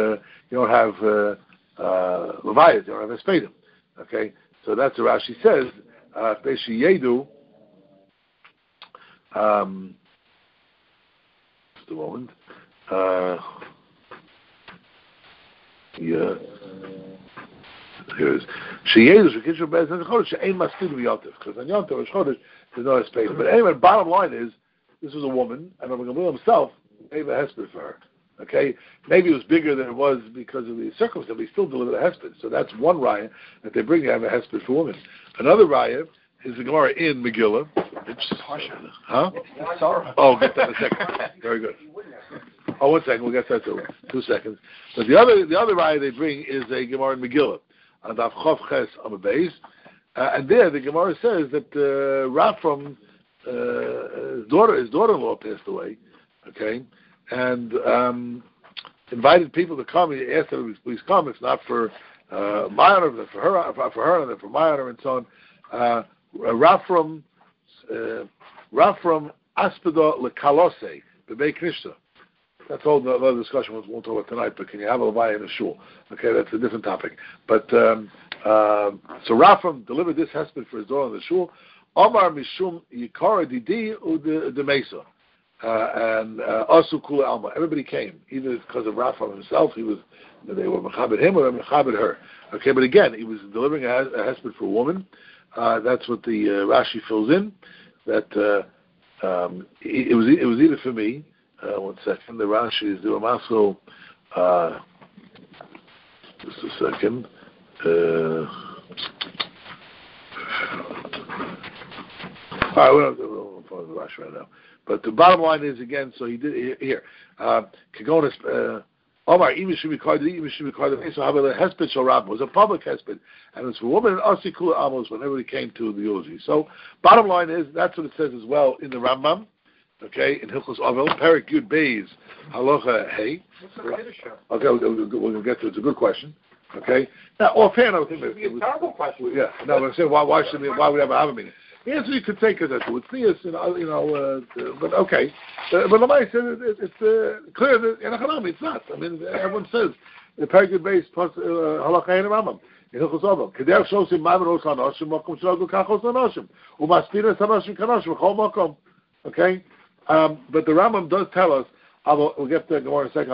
Levayat, you don't have Espedim. Okay, so that's what Rashi says. Beishi Yedu. Just a moment. Yeah. Here it is. Sheyedu shekitzu beis chodesh she'ein maskidu b'yontif, because on Yontif Rosh Chodesh there's no Espedim. But anyway, bottom line is, this was a woman, and Rabbi Gamliel himself gave a hesped for her. Okay, maybe it was bigger than it was because of the circumstance, but he still delivered a hesped. So that's one raya that they bring to have a hesped for women. Another raya is the Gemara in Megillah. Huh? Oh, get that in a second. Very good. Oh, 1 second. We'll get that too. 2 seconds. But the other raya they bring is a Gemara in Megillah. And Daf Chof Ches Amud Beis. And there the Gemara says that Raphaim, his daughter-in-law passed away, okay, and invited people to come. He asked them, please come. It's not for my honor, but for her, and then for my honor, and so on. Raphaim aspida lekalose bebei knishta. That's all another discussion. We won't talk about tonight. But can you have a levaya in a shul? Okay, that's a different topic. But so Raphaim delivered this hesped for his daughter in the shul. Omar mishum yikara didi u'de mesa. And asu kula alma. Everybody came, either because of Raphaim himself. They were mechabed him or mechabed her. Okay, but again, he was delivering a hesped for a woman. That's what the Rashi fills in. That it was either for me. 1 second. The Rashi is doing also. Just a second. All right, we don't follow the Rashi right now. But the bottom line is again. So he did here. Kagonis. Omar, even should be called the so how about the hesped shel Rabbah was a public hesped, and it's for women and asikula amos whenever they came to the eulogy. So, bottom line is that's what it says as well in the Rambam. Okay, in Hilchos Avel, Perik Yud Beis Halacha Hey. Okay, we're going to get to it. It's a good question. Okay, now offhand, I would think it's a terrible question. Yeah, no, but I'm saying why would we ever have a meeting? The answer you could take is that with Theus, but okay. But Lamai said it's clear that in Hanami it's not. I mean, everyone says the Perik Yud Beis Halacha Hey in the Rambam. In Hilchos Avel, Kedei Shosim Ma'averos Hanoshim Makom Shlogu Kachos Hanoshim Umaspiras Hanoshim Kanoshim Chol Makom. Okay. But the Rambam does tell us, we'll get to Gemara in a second,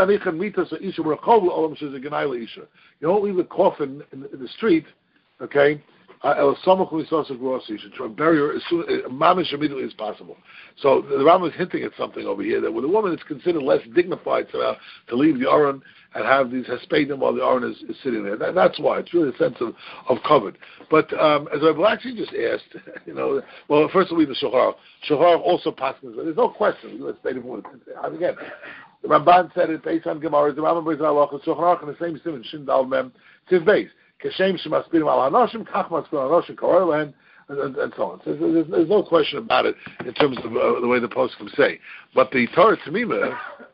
you don't leave the coffin in the street, okay, you should try and bury her as immediately as possible. So the Rambam is hinting at something over here, that with a woman it's considered less dignified to leave the Aron and have these hespedim while the Aron is sitting there. That's why. It's really a sense of covered. But as I've actually just asked, well, first we'll leave the Shulchan Aruch. Shulchan Aruch also passes. There's no question. Let's state it again. The Ramban said it based on Gemara. The Rambam brings out Shulchan Aruch in the same sim in Shin Dal Mem Tiv Beis. Keshem Shemaspirim Al Hanoshim Kach Maspirim Al Hanoshim Korelen and so on. So there's no question about it in terms of the way the poskim say. But the Torah Tamima.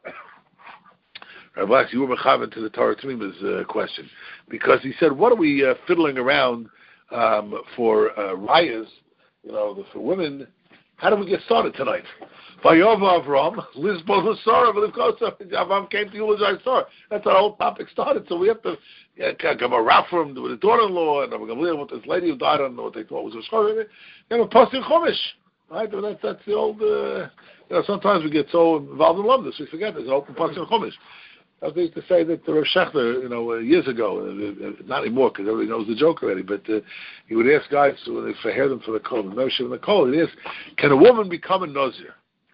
Rabbi, you were mechaven to the Torah Tamima's question, because he said, "What are we fiddling around for rayas? For women. How do we get started tonight?" Vayov Avram, Lizbon Lasara, Avram came to eulogize Sarah. That's how the whole topic started. So we have to come a Raphaim with a daughter-in-law, and we're going to live with this lady who died. I don't know what they thought was a scholar. A Pasuk Chumash, right? That's the old. Sometimes we get so involved in Lumdus, we forget there's an open Pasuk Chumash. I used to say that the Rav Shechter, years ago, not anymore because everybody knows the joke already, but he would ask guys when they prepare them for the kol, he'd ask, can a woman become a Nazir?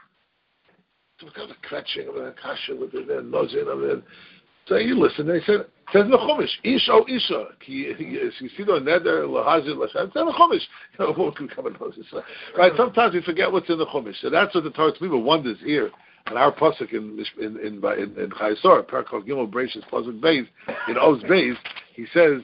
So it becomes a kvetching of a kasha with the Nazir. So you listen, and he said, it says in the Chumash, Ish o Isha, you see the neder, lahazir, lashem, it's in the Chumash. A woman can become a Nazir. So, right, sometimes we forget what's in the Chumash. So that's what the Torah Tzmiva wonders here. And our pasuk in Chayesor, Parakov Gimel Bereishis pasuk Beis in Oz Beis, he says,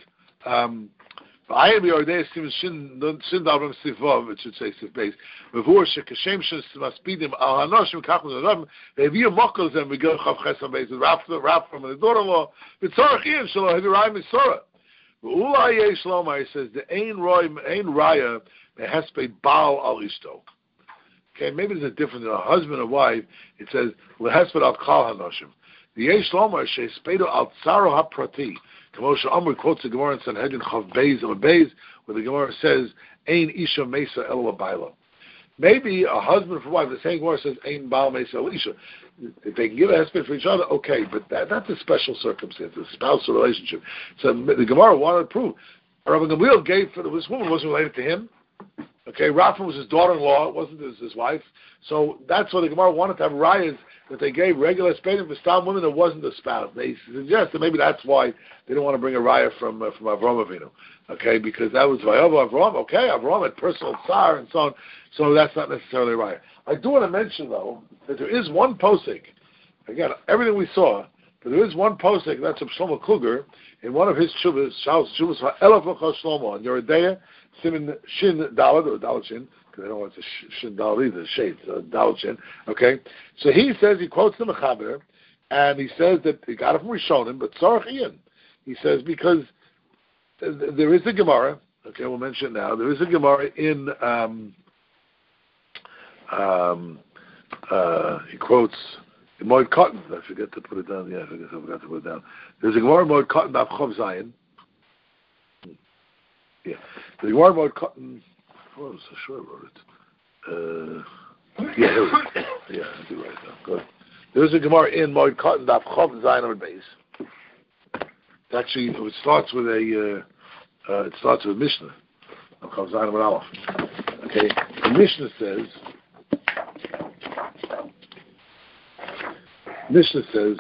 "I am Yordei Shin Davram Sivov." It should say Siv Beis. Bevor shekashem shemaspidim al hanoshim kachos adam ve'viu mokos and we go chav chesam Beis with Raphaim and the daughter-in-law v'tzorach ian shelo hadirayim misora. V'ulai yesh lomar, he says the ein raya mehesped baal al ishto. Okay, maybe there's a difference in a husband or wife. It says lehesped al kal hanoshim. The yesh lomar sheispedo al tzaro haprati. Kamosha Amr quotes the Gemara in Sanhedrin Chav Beis or Beis, where the Gemara says Ein Isha Mesa El Baila. Maybe a husband for wife. The same Gemara says Ein Baal Mesa El Isha. If they can give a husband for each other, okay, but that's a special circumstance, a spousal relationship. So the Gemara wanted to prove. Rabbi Gamliel gave for this woman wasn't related to him. Okay, Raphaim was his daughter-in-law, it wasn't his wife. So that's why the Gemara wanted to have rayas that they gave regular spadim for stam women that wasn't the spouse. They suggest that maybe that's why they didn't want to bring a raya from Avram Avinu. Okay, because that was Vayava Avram. Okay, Avram had personal tsar and so on. So that's not necessarily a raya. I do want to mention though that there is one posik. Again, everything we saw But there is one posting, that's of Shlomo Kluger, in one of his shuvas, Shuvas Ha'elef L'chol Shlomo, on Yeridea, Simin Shin Dalad, or Dalad Shin, because I don't want to Shin Dalad either, Shade, Dalad Shin, okay? So he says, he quotes the Mechaber, and he says that he got it from Rishonim, but Tzarech Ian. He says, because there is a Gemara, okay, we'll mention it now, there is a Gemara in, he quotes, in Moed Cotton, I forget to put it down. Yeah, I forgot to put it down. There's a Gemara Moed Cotton of Chov Zion. Yeah, the Gemara Moed Cotton. Oh, I'm so sure I wrote it. Yeah, here we go. Yeah, I do write it down. Good. There's a Gemara in Moed Cotton of Chov Zion on base. Actually, it starts with a Mishnah of Chov Zion with Aleph. Okay, the Mishnah says. Mishnah says,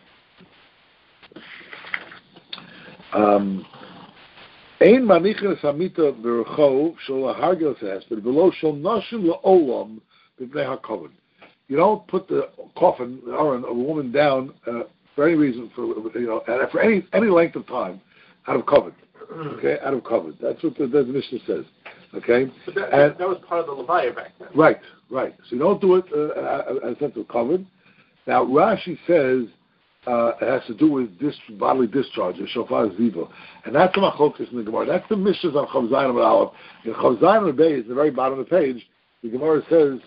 "Ein manichin samita b'rachov shel hargel says, but below shel nashim leolam b'pnei hakoven." You don't put the coffin or a woman down for any reason, and for any length of time, out of coven. Okay, out of coven. That's what the Mishnah says. Okay, so that was part of the Levaya back then. Right. So you don't do it as a sense of coven. Now, Rashi says it has to do with bodily discharge, the shofar ziva, and that's the machlokas in the Gemara. That's the Mishnah on Chav Zayin and Aleph. In Chav Zayin and Beis, the very bottom of the page, the Gemara says,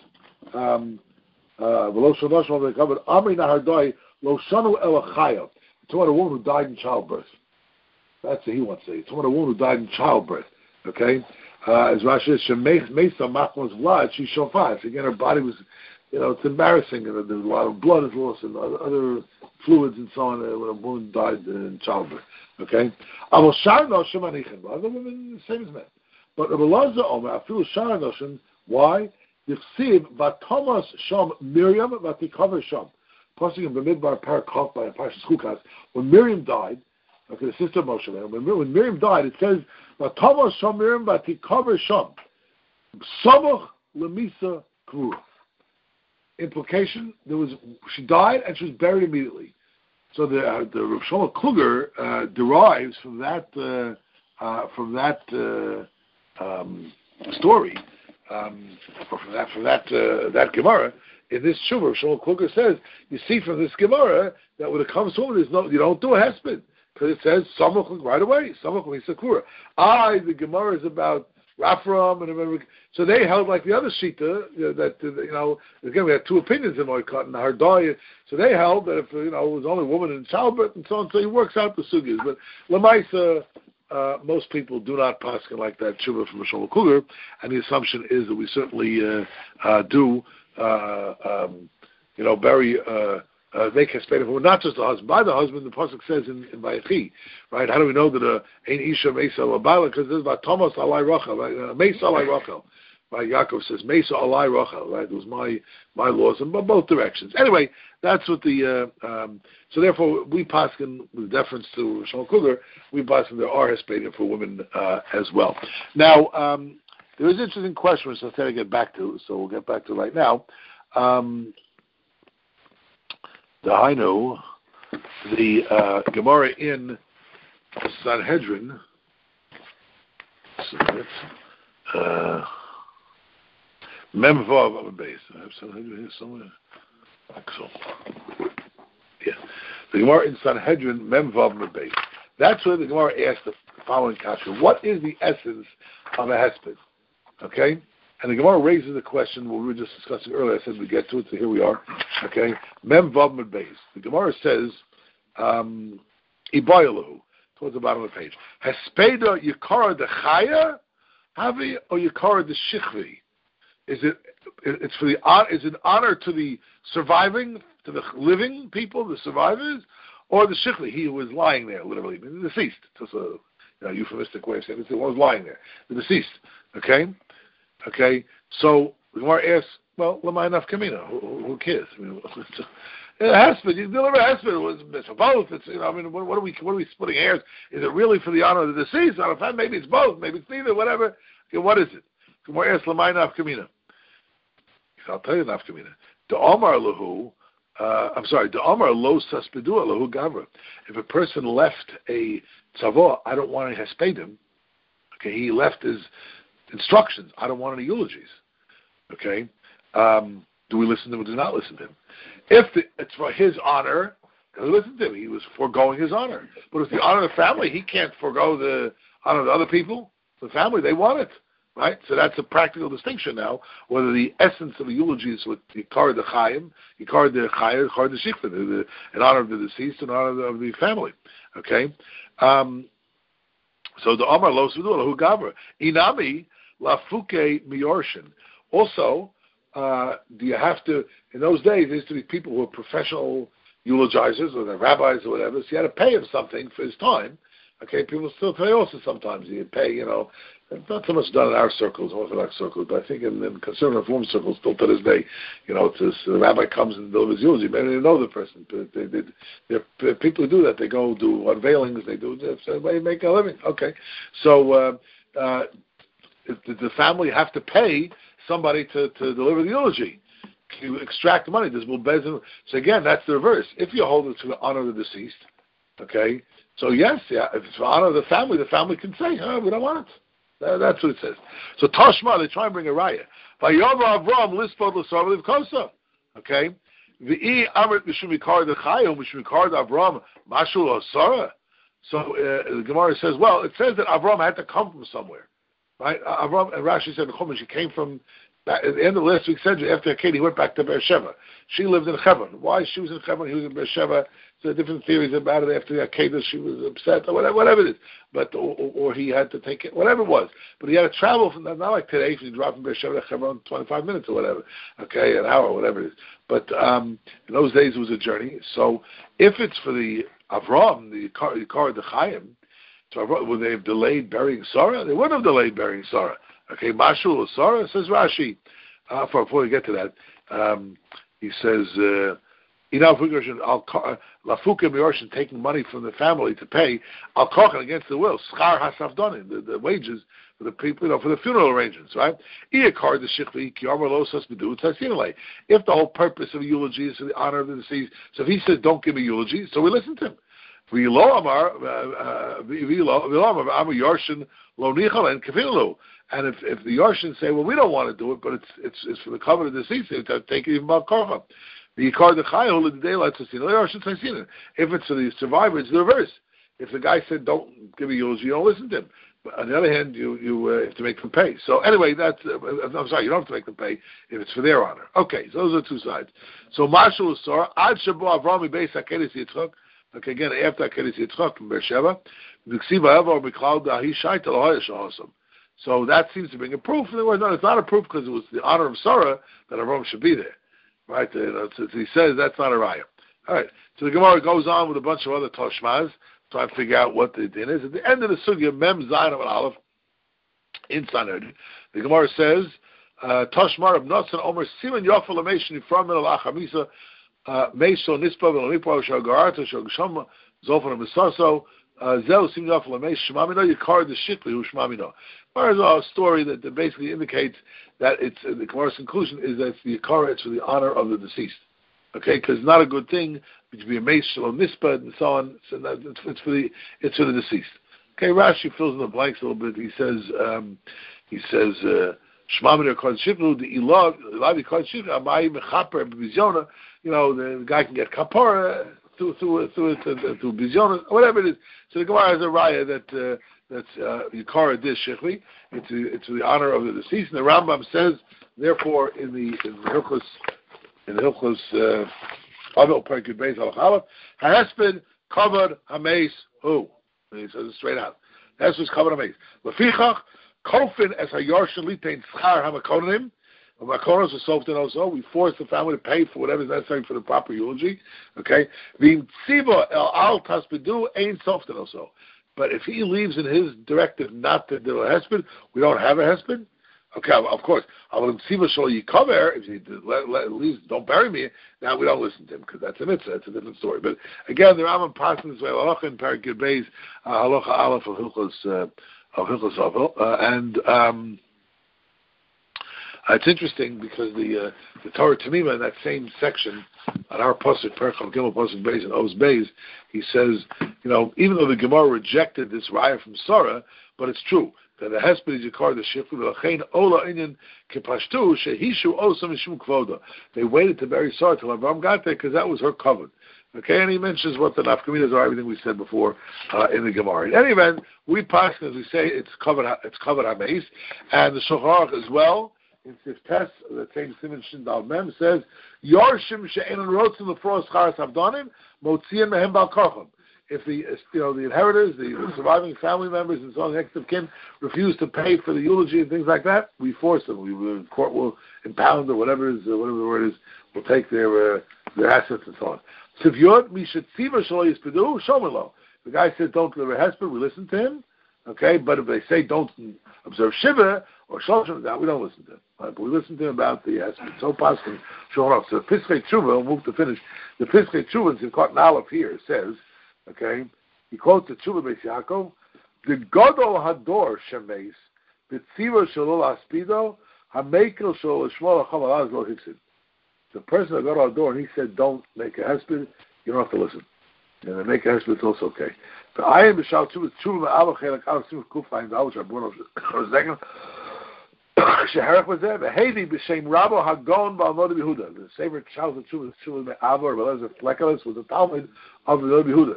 "V'lo shanosh mal v'kavod amri nahardai lo shanu elachaya." It's about a woman who died in childbirth. That's what he wants to say. It's about a woman who died in childbirth. Okay, as Rashi says, "Shemei mesa machmas vlad she shofar." Again, her body was. It's embarrassing. There's a lot of blood is lost and other fluids and so on when a woman died in childbirth. Okay? Other women, the same as men. But Rabbi Lazar Omer, I feel Shar Noshim, why? Yichsiv, Batomas Sham Miriam, Vatikaver Sham. Passing in the Midbar Parakov by Parshas Chukas, when Miriam died, okay, the sister of Moshe, when Miriam died, it says, Batomas Sham Miriam, Vatikaver Sham. Samach Lemisa Kvura. Implication: she died and she was buried immediately. So the Rav Shlomo Kluger derives from that story, or from that Gemara in this Shuvah. Rav Shlomo Kluger says, you see from this Gemara that when it comes to women, you don't do a hesped because it says samach right away. Samach misakura. The Gemara is about Rafram and so they held like the other shita that again we had two opinions in Moed Cotton, Hardai. So they held that if it was only a woman in childbirth and so on, so he works out the sugyas. But Lamaisa, most people do not paskin like that tshuva from Shlomo Kluger, and the assumption is that we certainly do bury. Make hesped for not just the husband, by the husband. The pasuk says in Vayechi, right? How do we know that ein isha mesa labala? Because there's about Thomas alai Rachel, right? Mesa alai Rachel. Right? Yaakov says mesa alai Rachel, right? It was my laws in both directions. Anyway, that's what the so therefore we paskin with deference to Shlomo Kluger, we paskin there are hesped for women as well. Now there is an interesting question which I said to get back to, so we'll get back to it right now. The Gemara in Sanhedrin, Memvav on the base. I have Sanhedrin here somewhere. So, yeah, the Gemara in Sanhedrin, Memvav on the base. That's where the Gemara asked the following question: what is the essence of a hesped? Okay. And the Gemara raises the question we were just discussing earlier. I said we get to it, so here we are. Okay, Mem Vav Med Beis. The Gemara says, Ibayalahu, towards the bottom of the page. Hespeda Yikara de Chaya, Havi, or Yikara de Shichvi? Is it honor to the surviving, to the living people, the survivors, or the Shichvi, he who was lying there, literally, the deceased? It's a euphemistic way of saying it. He was lying there, the deceased. Okay, so the Gemara asks, well, Lamai Nafkamina, who cares? I mean, hesped, you deliver hesped, it's for both. It's what are we splitting hairs? Is it really for the honor of the deceased? I don't know, maybe it's both, maybe it's neither, whatever. Okay, what is it? The Gemara asks Lamai Nafkamina. I'll tell you Nafkamina. The Omar Lahu, I'm sorry, the Amar lo saspidu lahu gavra. If a person left a tzavah, I don't want any hespedim. Okay, he left his instructions. I don't want any eulogies. Okay, do we listen to him or do we not listen to him? If it's for his honor, we listen to him. He was foregoing his honor. But if it's the honor of the family, he can't forego the honor of the other people. The family, they want it. Right? So that's a practical distinction now, whether the essence of a eulogy is with Yikar the Chaim, Yikar the Chayim, Yikar the Shikva, in honor of the deceased, in honor of the family. Okay? So the Amar Lo Sudu Lahu Gavra. Inami Lafuke Miyorshin. Also, do you have to, in those days, there used to be people who were professional eulogizers or the rabbis or whatever, so you had to pay him something for his time. Okay, people still pay also sometimes. You pay, it's not so much done in our circles, Orthodox circles, but I think in conservative reform circles, still to this day, the rabbi comes and delivers eulogy. Maybe they know the person. But people who do that, they go do unveilings, they make a living. Okay, so the family have to pay somebody to deliver the eulogy. You extract money. So again, that's the reverse. If you hold it to the honor of the deceased, okay, so yes, if it's for honor of the family can say, we don't want it. That's what it says. So Tashma, they try and bring a raya. Vayova Avram lispod l'sarveliv kosa. Okay? V'i amrit mishum yikar d'chayim, mishum yikar d'Avram, mashu l'sara. So the Gemara says, well, it says that Avram had to come from somewhere. Right? Avram, and Rashi said, she came from, at the end of last week's century, after Katie, he went back to Beersheba. She lived in Hebron. Why she was in Hebron, he was in Beersheba. There are different theories about it. After the Akedah, she was upset, or whatever it is. But or he had to take it, whatever it was. But he had to travel from, not like today, if you drive from Beersheba to Hebron, 25 minutes or whatever. Okay, an hour, whatever it is. But in those days, it was a journey. So if it's for the Avram, the Yikar the Chaim, would they have delayed burying Sarah? They wouldn't have delayed burying Sarah. Okay, Mashul Sarah, says Rashi. Before we get to that, he says, Lafuka Miyorshin, taking money from the family to pay, Al Kochan against the will, Schar Hasavdonin, the wages for the people, for the funeral arrangements, right? If the whole purpose of a eulogy is for the honor of the deceased, so if he says, don't give me eulogy, so we listen to him. And if the Yarshin say, well, we don't want to do it, but it's for the covenant of the deceased, they take it even about Korcha. If it's for the survivor, it's the reverse. If the guy said, don't give me eulogy, you don't listen to him. But on the other hand, you have to make them pay. So anyway, I'm sorry, you don't have to make them pay if it's for their honor. Okay, so those are two sides. So Marshal Sora, Ad Shabu Avrami Beis HaKedes Yitzchak. Okay, again, after HaKedes Yitzchak from Beersheba, so that seems to bring a proof. It's not a proof because it was the honor of Sarah that Avram should be there. Right? So he says that's not a raya. All right. So the Gemara goes on with a bunch of other toshmas, trying to figure out what the din is. At the end of the sugya, Mem Zayin of Aleph, in Sanhedrin, the Gemara says, Toshmar of Notz and Omer Siman Yofel Ameshin from Al Achamisa Meso Nispa Velonipo Shagarata Shagsham Zolfan Misaso Zel Sim Yofel Amesh Shmamino Yikar the Shikli Hu Shmamino. There's a story that basically indicates that it's the Gemara's conclusion is that it's the Yikar, it's for the honor of the deceased. Okay, because it's not a good thing to be a Meis Shalom Nispa and so on. So it's for the deceased. Okay, Rashi fills in the blanks a little bit. He says Shmamino Yikar the Shikli the Ilav Yikar the Shikli Amai Mechaper Bizona. The guy can get kapara through bizona, whatever it is. So the Gemara has a raya that's Yikara Dish Shechli. It's the honor of the deceased. And the Rambam says, therefore, in the Hilchos Avil Perkid Beis Al Chalaf, Ha'esped Kavod Hameis Hu. And he says it straight out. That's what's Kavod Hameis. Lefichach Kofin as Hayarshin Litain Schar Hamakonim. We force the family to pay for whatever is necessary for the proper eulogy. Okay? But if he leaves in his directive not to do a hesped, we don't have a hesped. Okay, of course. If he leaves, don't bury me. Now we don't listen to him because that's a mitzvah. That's a different story. But again, the Rambam passes this way. Halacha in Perkid Beis, Halacha Aleph of Hilchos Avil, and. It's interesting because the Torah Tamima in that same section on our pasuk Percham Gimel pasuk Beis and Oz Beis, he says, even though the Gemara rejected this raya from Sarah, but it's true that the hesped is yikar the shifru v'lachein ola inyan kipashtu shehishu osa mishum kvoda. They waited to bury Sarah till Avraham got there because that was her covenant. Okay, and he mentions what the nafkaminas are, everything we said before in the Gemara. In any event, we pass, as we say, it's covered hameis, and the Shulchan Aruch as well. In Siftes, the same Simon Shindal Mem says, Yorshim she'enon rotzim lefros charas avdonim motzian mehem bal korcham. If the inheritors, the surviving family members, and so on, next of kin, refuse to pay for the eulogy and things like that, we force them. The court will impound or whatever the word is, will take their assets and so on. Sivyot mishatziva shalo yispadu shomelo. The guy said, "Don't deliver hesped." We listen to him, okay. But if they say, "Don't observe shiva," or Shloshim, that we don't listen to him. Right? But we listen to him about the hesped. So Paskin Shulchan. So Piskei Tshuva, we'll move to finish. The Piskei Tshuva in Simchat Nalef here says, okay, he quotes the Tshuva Beis Yaakov, the Gadol Hador Shemeis, the Tziva Shalol Aspido, Hamekel Shalol Shmol Chamalaz Lo Hiksid. The person that got our door and he said, "Don't make a hesped," you don't have to listen. And they make a hesped, it's also okay. But I am B'Shal Tshuva Ma'avach Chelak Al Simuf Kufayin Dal Shabun Ozegel Sheherach was there. Behedi B'Shem Rabo Hagon Ba'Almod Yehuda. The favorite child of Tshuva Me'avor Belezer Flekelis was a Talmud of the Yehuda.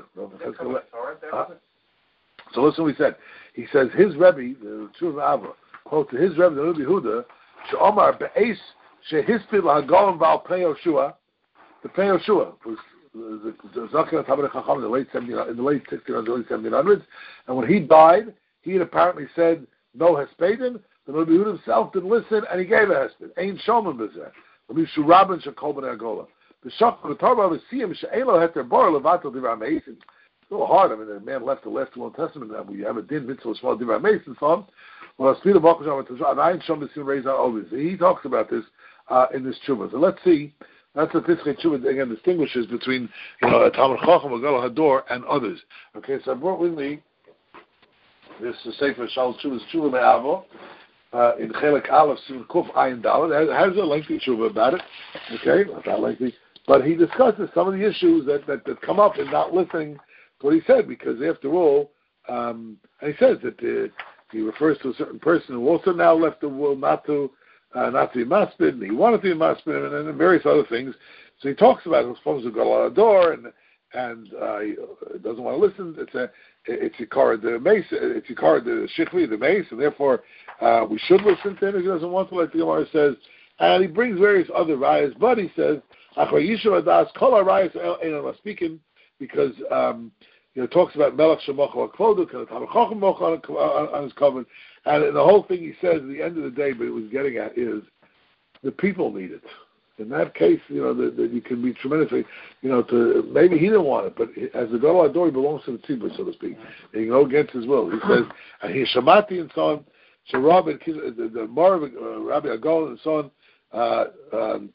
So listen, what he said. He says his Rebbe, the Tshuva Me'avor, quote to his Rebbe, the Yehuda, She'omar Be'es. Shehispid lahagon val Pnei Yoshua. The Pnei Yoshua was the Zaken Talmidei Chacham in the late 1600s, early 1700s, and when he died, he had apparently said no hespedim. The Rabbi Yehuda himself didn't listen, and he gave a hesped. Ein shomim b'zeh. Rabbi Shurabin shekol b'nei agola. The shach the Torah of Siyim she'elo heter bar levatel divrei meisim. It's a little hard. I mean, the man left the last two Old Testament. Now we have a din mitzvah small divrei meisim from. Well, Speed of Bakusham and Ein shom b'sim raise our always. He talks about this. In this tshuva. So let's see. That's what this tshuva again distinguishes between a Talmud Chacham, a Gadol Hador, and others. Okay, so I brought with me this Sefer Shal Tshuva Me'avo in Chelek Aleph Simon Kuf Ayin Daled. It has a lengthy tshuva about it. Okay, not that lengthy, but he discusses some of the issues that come up in not listening to what he said, because after all, and he says that he refers to a certain person who also now left the world not to be maspid, and he wanted to be maspid, and various other things. So he talks about him supposed to go out the door, and he doesn't want to listen. It's Yikar the mace, it's Yikar the shikli, the mace, and therefore we should listen to him if he doesn't want to, like the Gemara says. And he brings various other rayas, but he says Achar Yishuv Adas Kol Rayas Ein speaking because it talks about Melech Shemochel HaKvodu, Kan Talmid Chacham Mochel on his covenant. And the whole thing he says at the end of the day, but it was getting at is the people need it. In that case, that you can be tremendously, to maybe he didn't want it, but as the Gadol Hador, he belongs to the tzibur, so to speak. And he can go against his will. He says, and he shamati and so on, Sharab and the Mar Rabbi Agon and so on.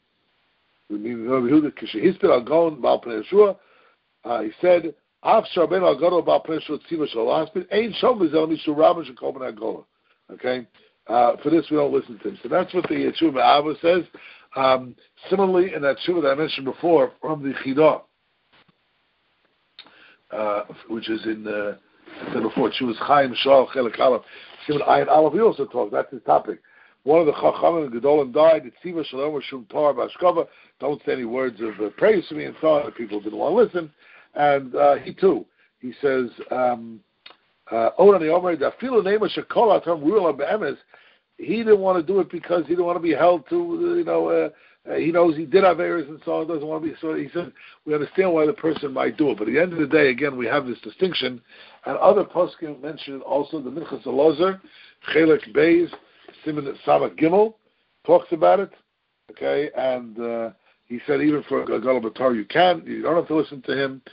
He said, "Af Sharben Agadol Bal Pnei Yeshua Tzibur Shalaspid Ein Shom B'Zel Mishu Rabban Shekol Ben Agola." Okay, for this we don't listen to him. So that's what the Tshuva Me'avo says. Similarly, in that Tshuva that I mentioned before from the Chidah, which is in before Tshuva's Chaim Shal Chelek Aleph, Simon Ayin Aleph, he also talks. That's his topic. One of the Chachamim, the Gedolim, died. It's Tziva Shalom Shum Tar Bashkava. Don't say any words of praise to me and so on. The people didn't want to listen. And he too, he says, he didn't want to do it because he didn't want to be held to, he knows he did have errors and so on, doesn't want to be, so he said, we understand why the person might do it. But at the end of the day, again, we have this distinction. And other poskim mentioned also the Minchas Elazar, Chelek Beis, Simon Samach Gimel, talks about it, okay, and he said even for Gadol Batar you don't have to listen to him.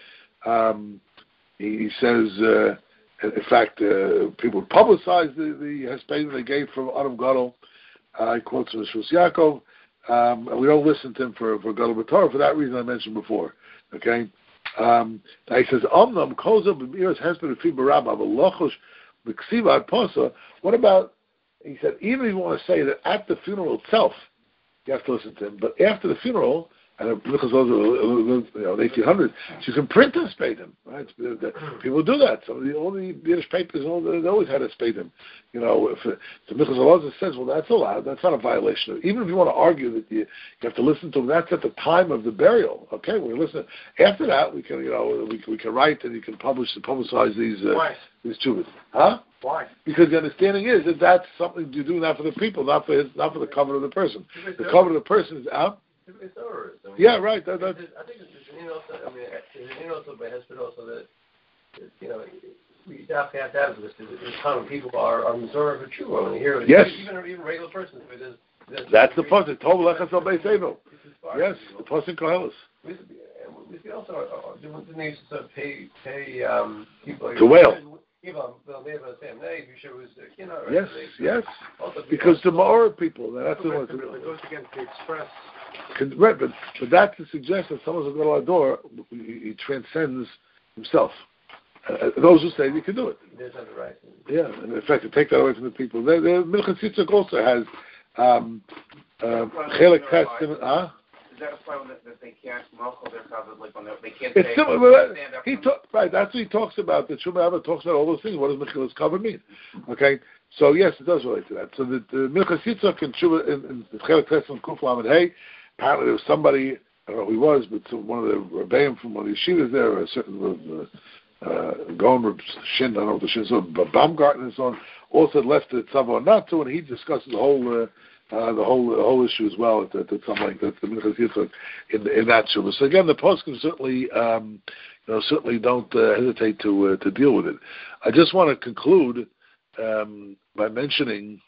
He says, in fact, people publicize the hespedim they gave from Adam Gadol. He quotes from Shus Yaakov. And we don't listen to him for Gadol Batar for that reason I mentioned before. Okay, he says, "Omnam koza b'miras hesped v'fi barabba v'lochosh b'ksiva ad posa." What about He said, even if you want to say that at the funeral itself, you have to listen to him, but after the funeral, and because those are, the 1800s, you can print a Spadim, right? People do that. All the Yiddish papers, they always had a Spadim. If the Michal Zalazar says, well, that's allowed. That's not a violation. Even if you want to argue that you have to listen to him, that's at the time of the burial. Okay, we listen. After that, we can, we can write and you can publicize these chuvas. Huh? Why? Because the understanding is that that's something you're doing that for the people, not for the cover of the person. The cover of the person is out. It's over. Yeah, right. I think it's also. I mean, it's also by husband also that we have to have this. There's time when people are absorbed for true when you hear it. Yes. Even regular persons. That's the pasuk. Tov lechas al beis Eino. Yes, the pasuk Koheles. We can also different nations pay people to wail. Yes. Because the Maor people, that's the one. It goes against the express. Right, but that's to suggest that someone's going to our door, he transcends himself. Those who say you can do it. Right. Yeah, and in fact, to take that away from the people. The Minchas Yitzchak also has Chelik Testim. Is that a problem that they can't malchol their covet, like when they can't it's say, similar, stand up? Right, that's what he talks about. The Shuma Abba talks about all those things. What does Mechilas cover mean? Okay, so yes, it does relate to that. So the Minchas Yitzchak in Chelik Testim Kuf Lamed Hey, apparently there was somebody, I don't know who he was, but one of the Rebbeim from one of the yeshivas there, or a certain Gomer Shin, I don't know what the Shin is, but Baumgarten and so on, also left the Tzava not to, and he discusses the whole issue as well at something like that, the Minchas Yitzchak in that shuvah. So again, the poskim certainly don't hesitate to deal with it. I just want to conclude by mentioning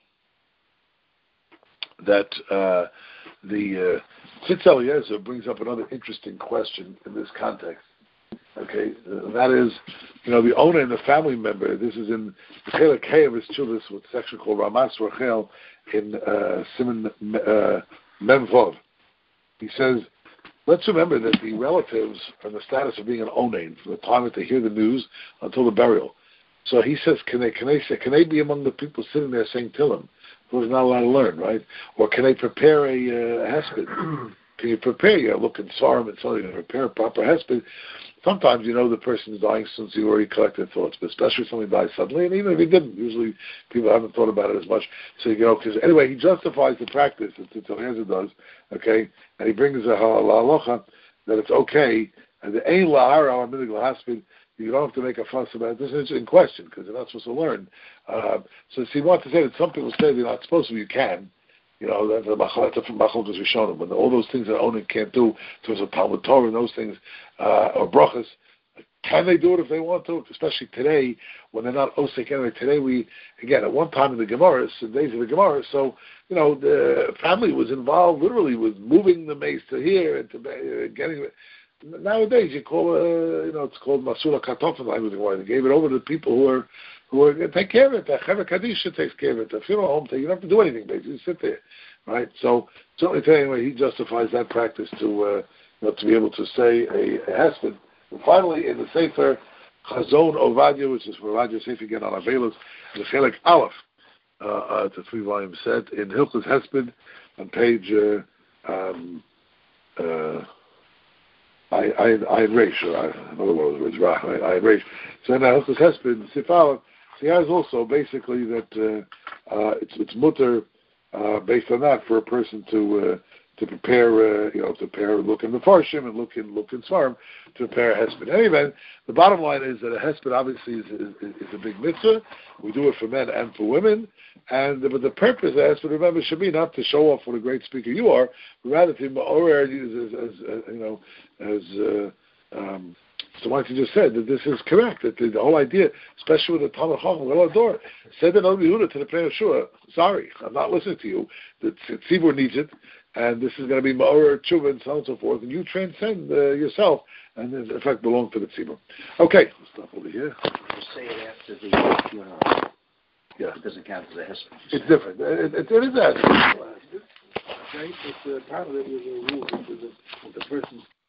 that the Tzitz Eliezer brings up another interesting question in this context. Okay, that is, the owner and the family member. This is in the Chelik Hey of his chuvas, with a section called Ramas Rachel in Siman Memvov. He says, let's remember that the relatives are in the status of being an onain from the time that they hear the news until the burial. So he says, can they be among the people sitting there saying Tillim, who's not allowed to learn, right? Or can they prepare a hesped? Can you prepare? You look in Sarim and so you prepare a proper hesped. Sometimes the person is dying since you already collected thoughts, but especially if somebody dies suddenly, and even if he didn't, usually people haven't thought about it as much. So because anyway, he justifies the practice that Eliezer does, okay, and he brings a halacha that it's okay, and the ein lahara or minig lahaspid, you don't have to make a fuss about it. This is in question because you're not supposed to learn. So he wants to say that some people say they're not supposed to, you can. That's a machlokes rishonim. When all those things that owner can't do, in terms of Talmud Torah and those things, or brachas, can they do it if they want to? Especially today, when they're not osek anyway. Today at one time in the Gemaras, in the days of the Gemaras, so the family was involved literally with moving the mace to here and to getting it. Nowadays, you call it's called Masula Kartoffel. They gave it over to the people who are going to take care of it. The Chevra Kadisha takes care of it. The funeral home, you don't have to do anything, basically. You sit there, right? So, certainly, anyway, he justifies that practice to be able to say a hesped. And finally, in the Sefer Chazon Ovadia, which is for Ovadia Sefer again on Avelos, the Chelik Aleph, it's a 3-volume set, in Hilchos Hesped, on page Ayin Reish, another one of the words, Ayin Reish. So now Hilchos Hesped, Sif Aleph, he has also basically that it's mutter based on that for a person to prepare, look in the Farshim and look in Svarim to prepare a hesped. Anyway, the bottom line is that a hesped obviously is a big mitzvah. We do it for men and for women, but the purpose of the hesped, remember, should be not to show off what a great speaker you are, but rather to ma'orer so why you just said that this is correct, that the whole idea, especially with the Talmud Chacham, Velador, said that Rabbi Yehuda to the Pnei Yeshua, sorry, I'm not listening to you, the Tzibur needs it, and this is going to be Ma'or, Tshuva, and so on and so forth, and you transcend yourself, and in fact belong to the Tzibur. Okay, let's stop over here. You say it after the funeral. Yeah. It doesn't count as a hesped. It's different. It is that. Okay, but apparently there's a rule that the person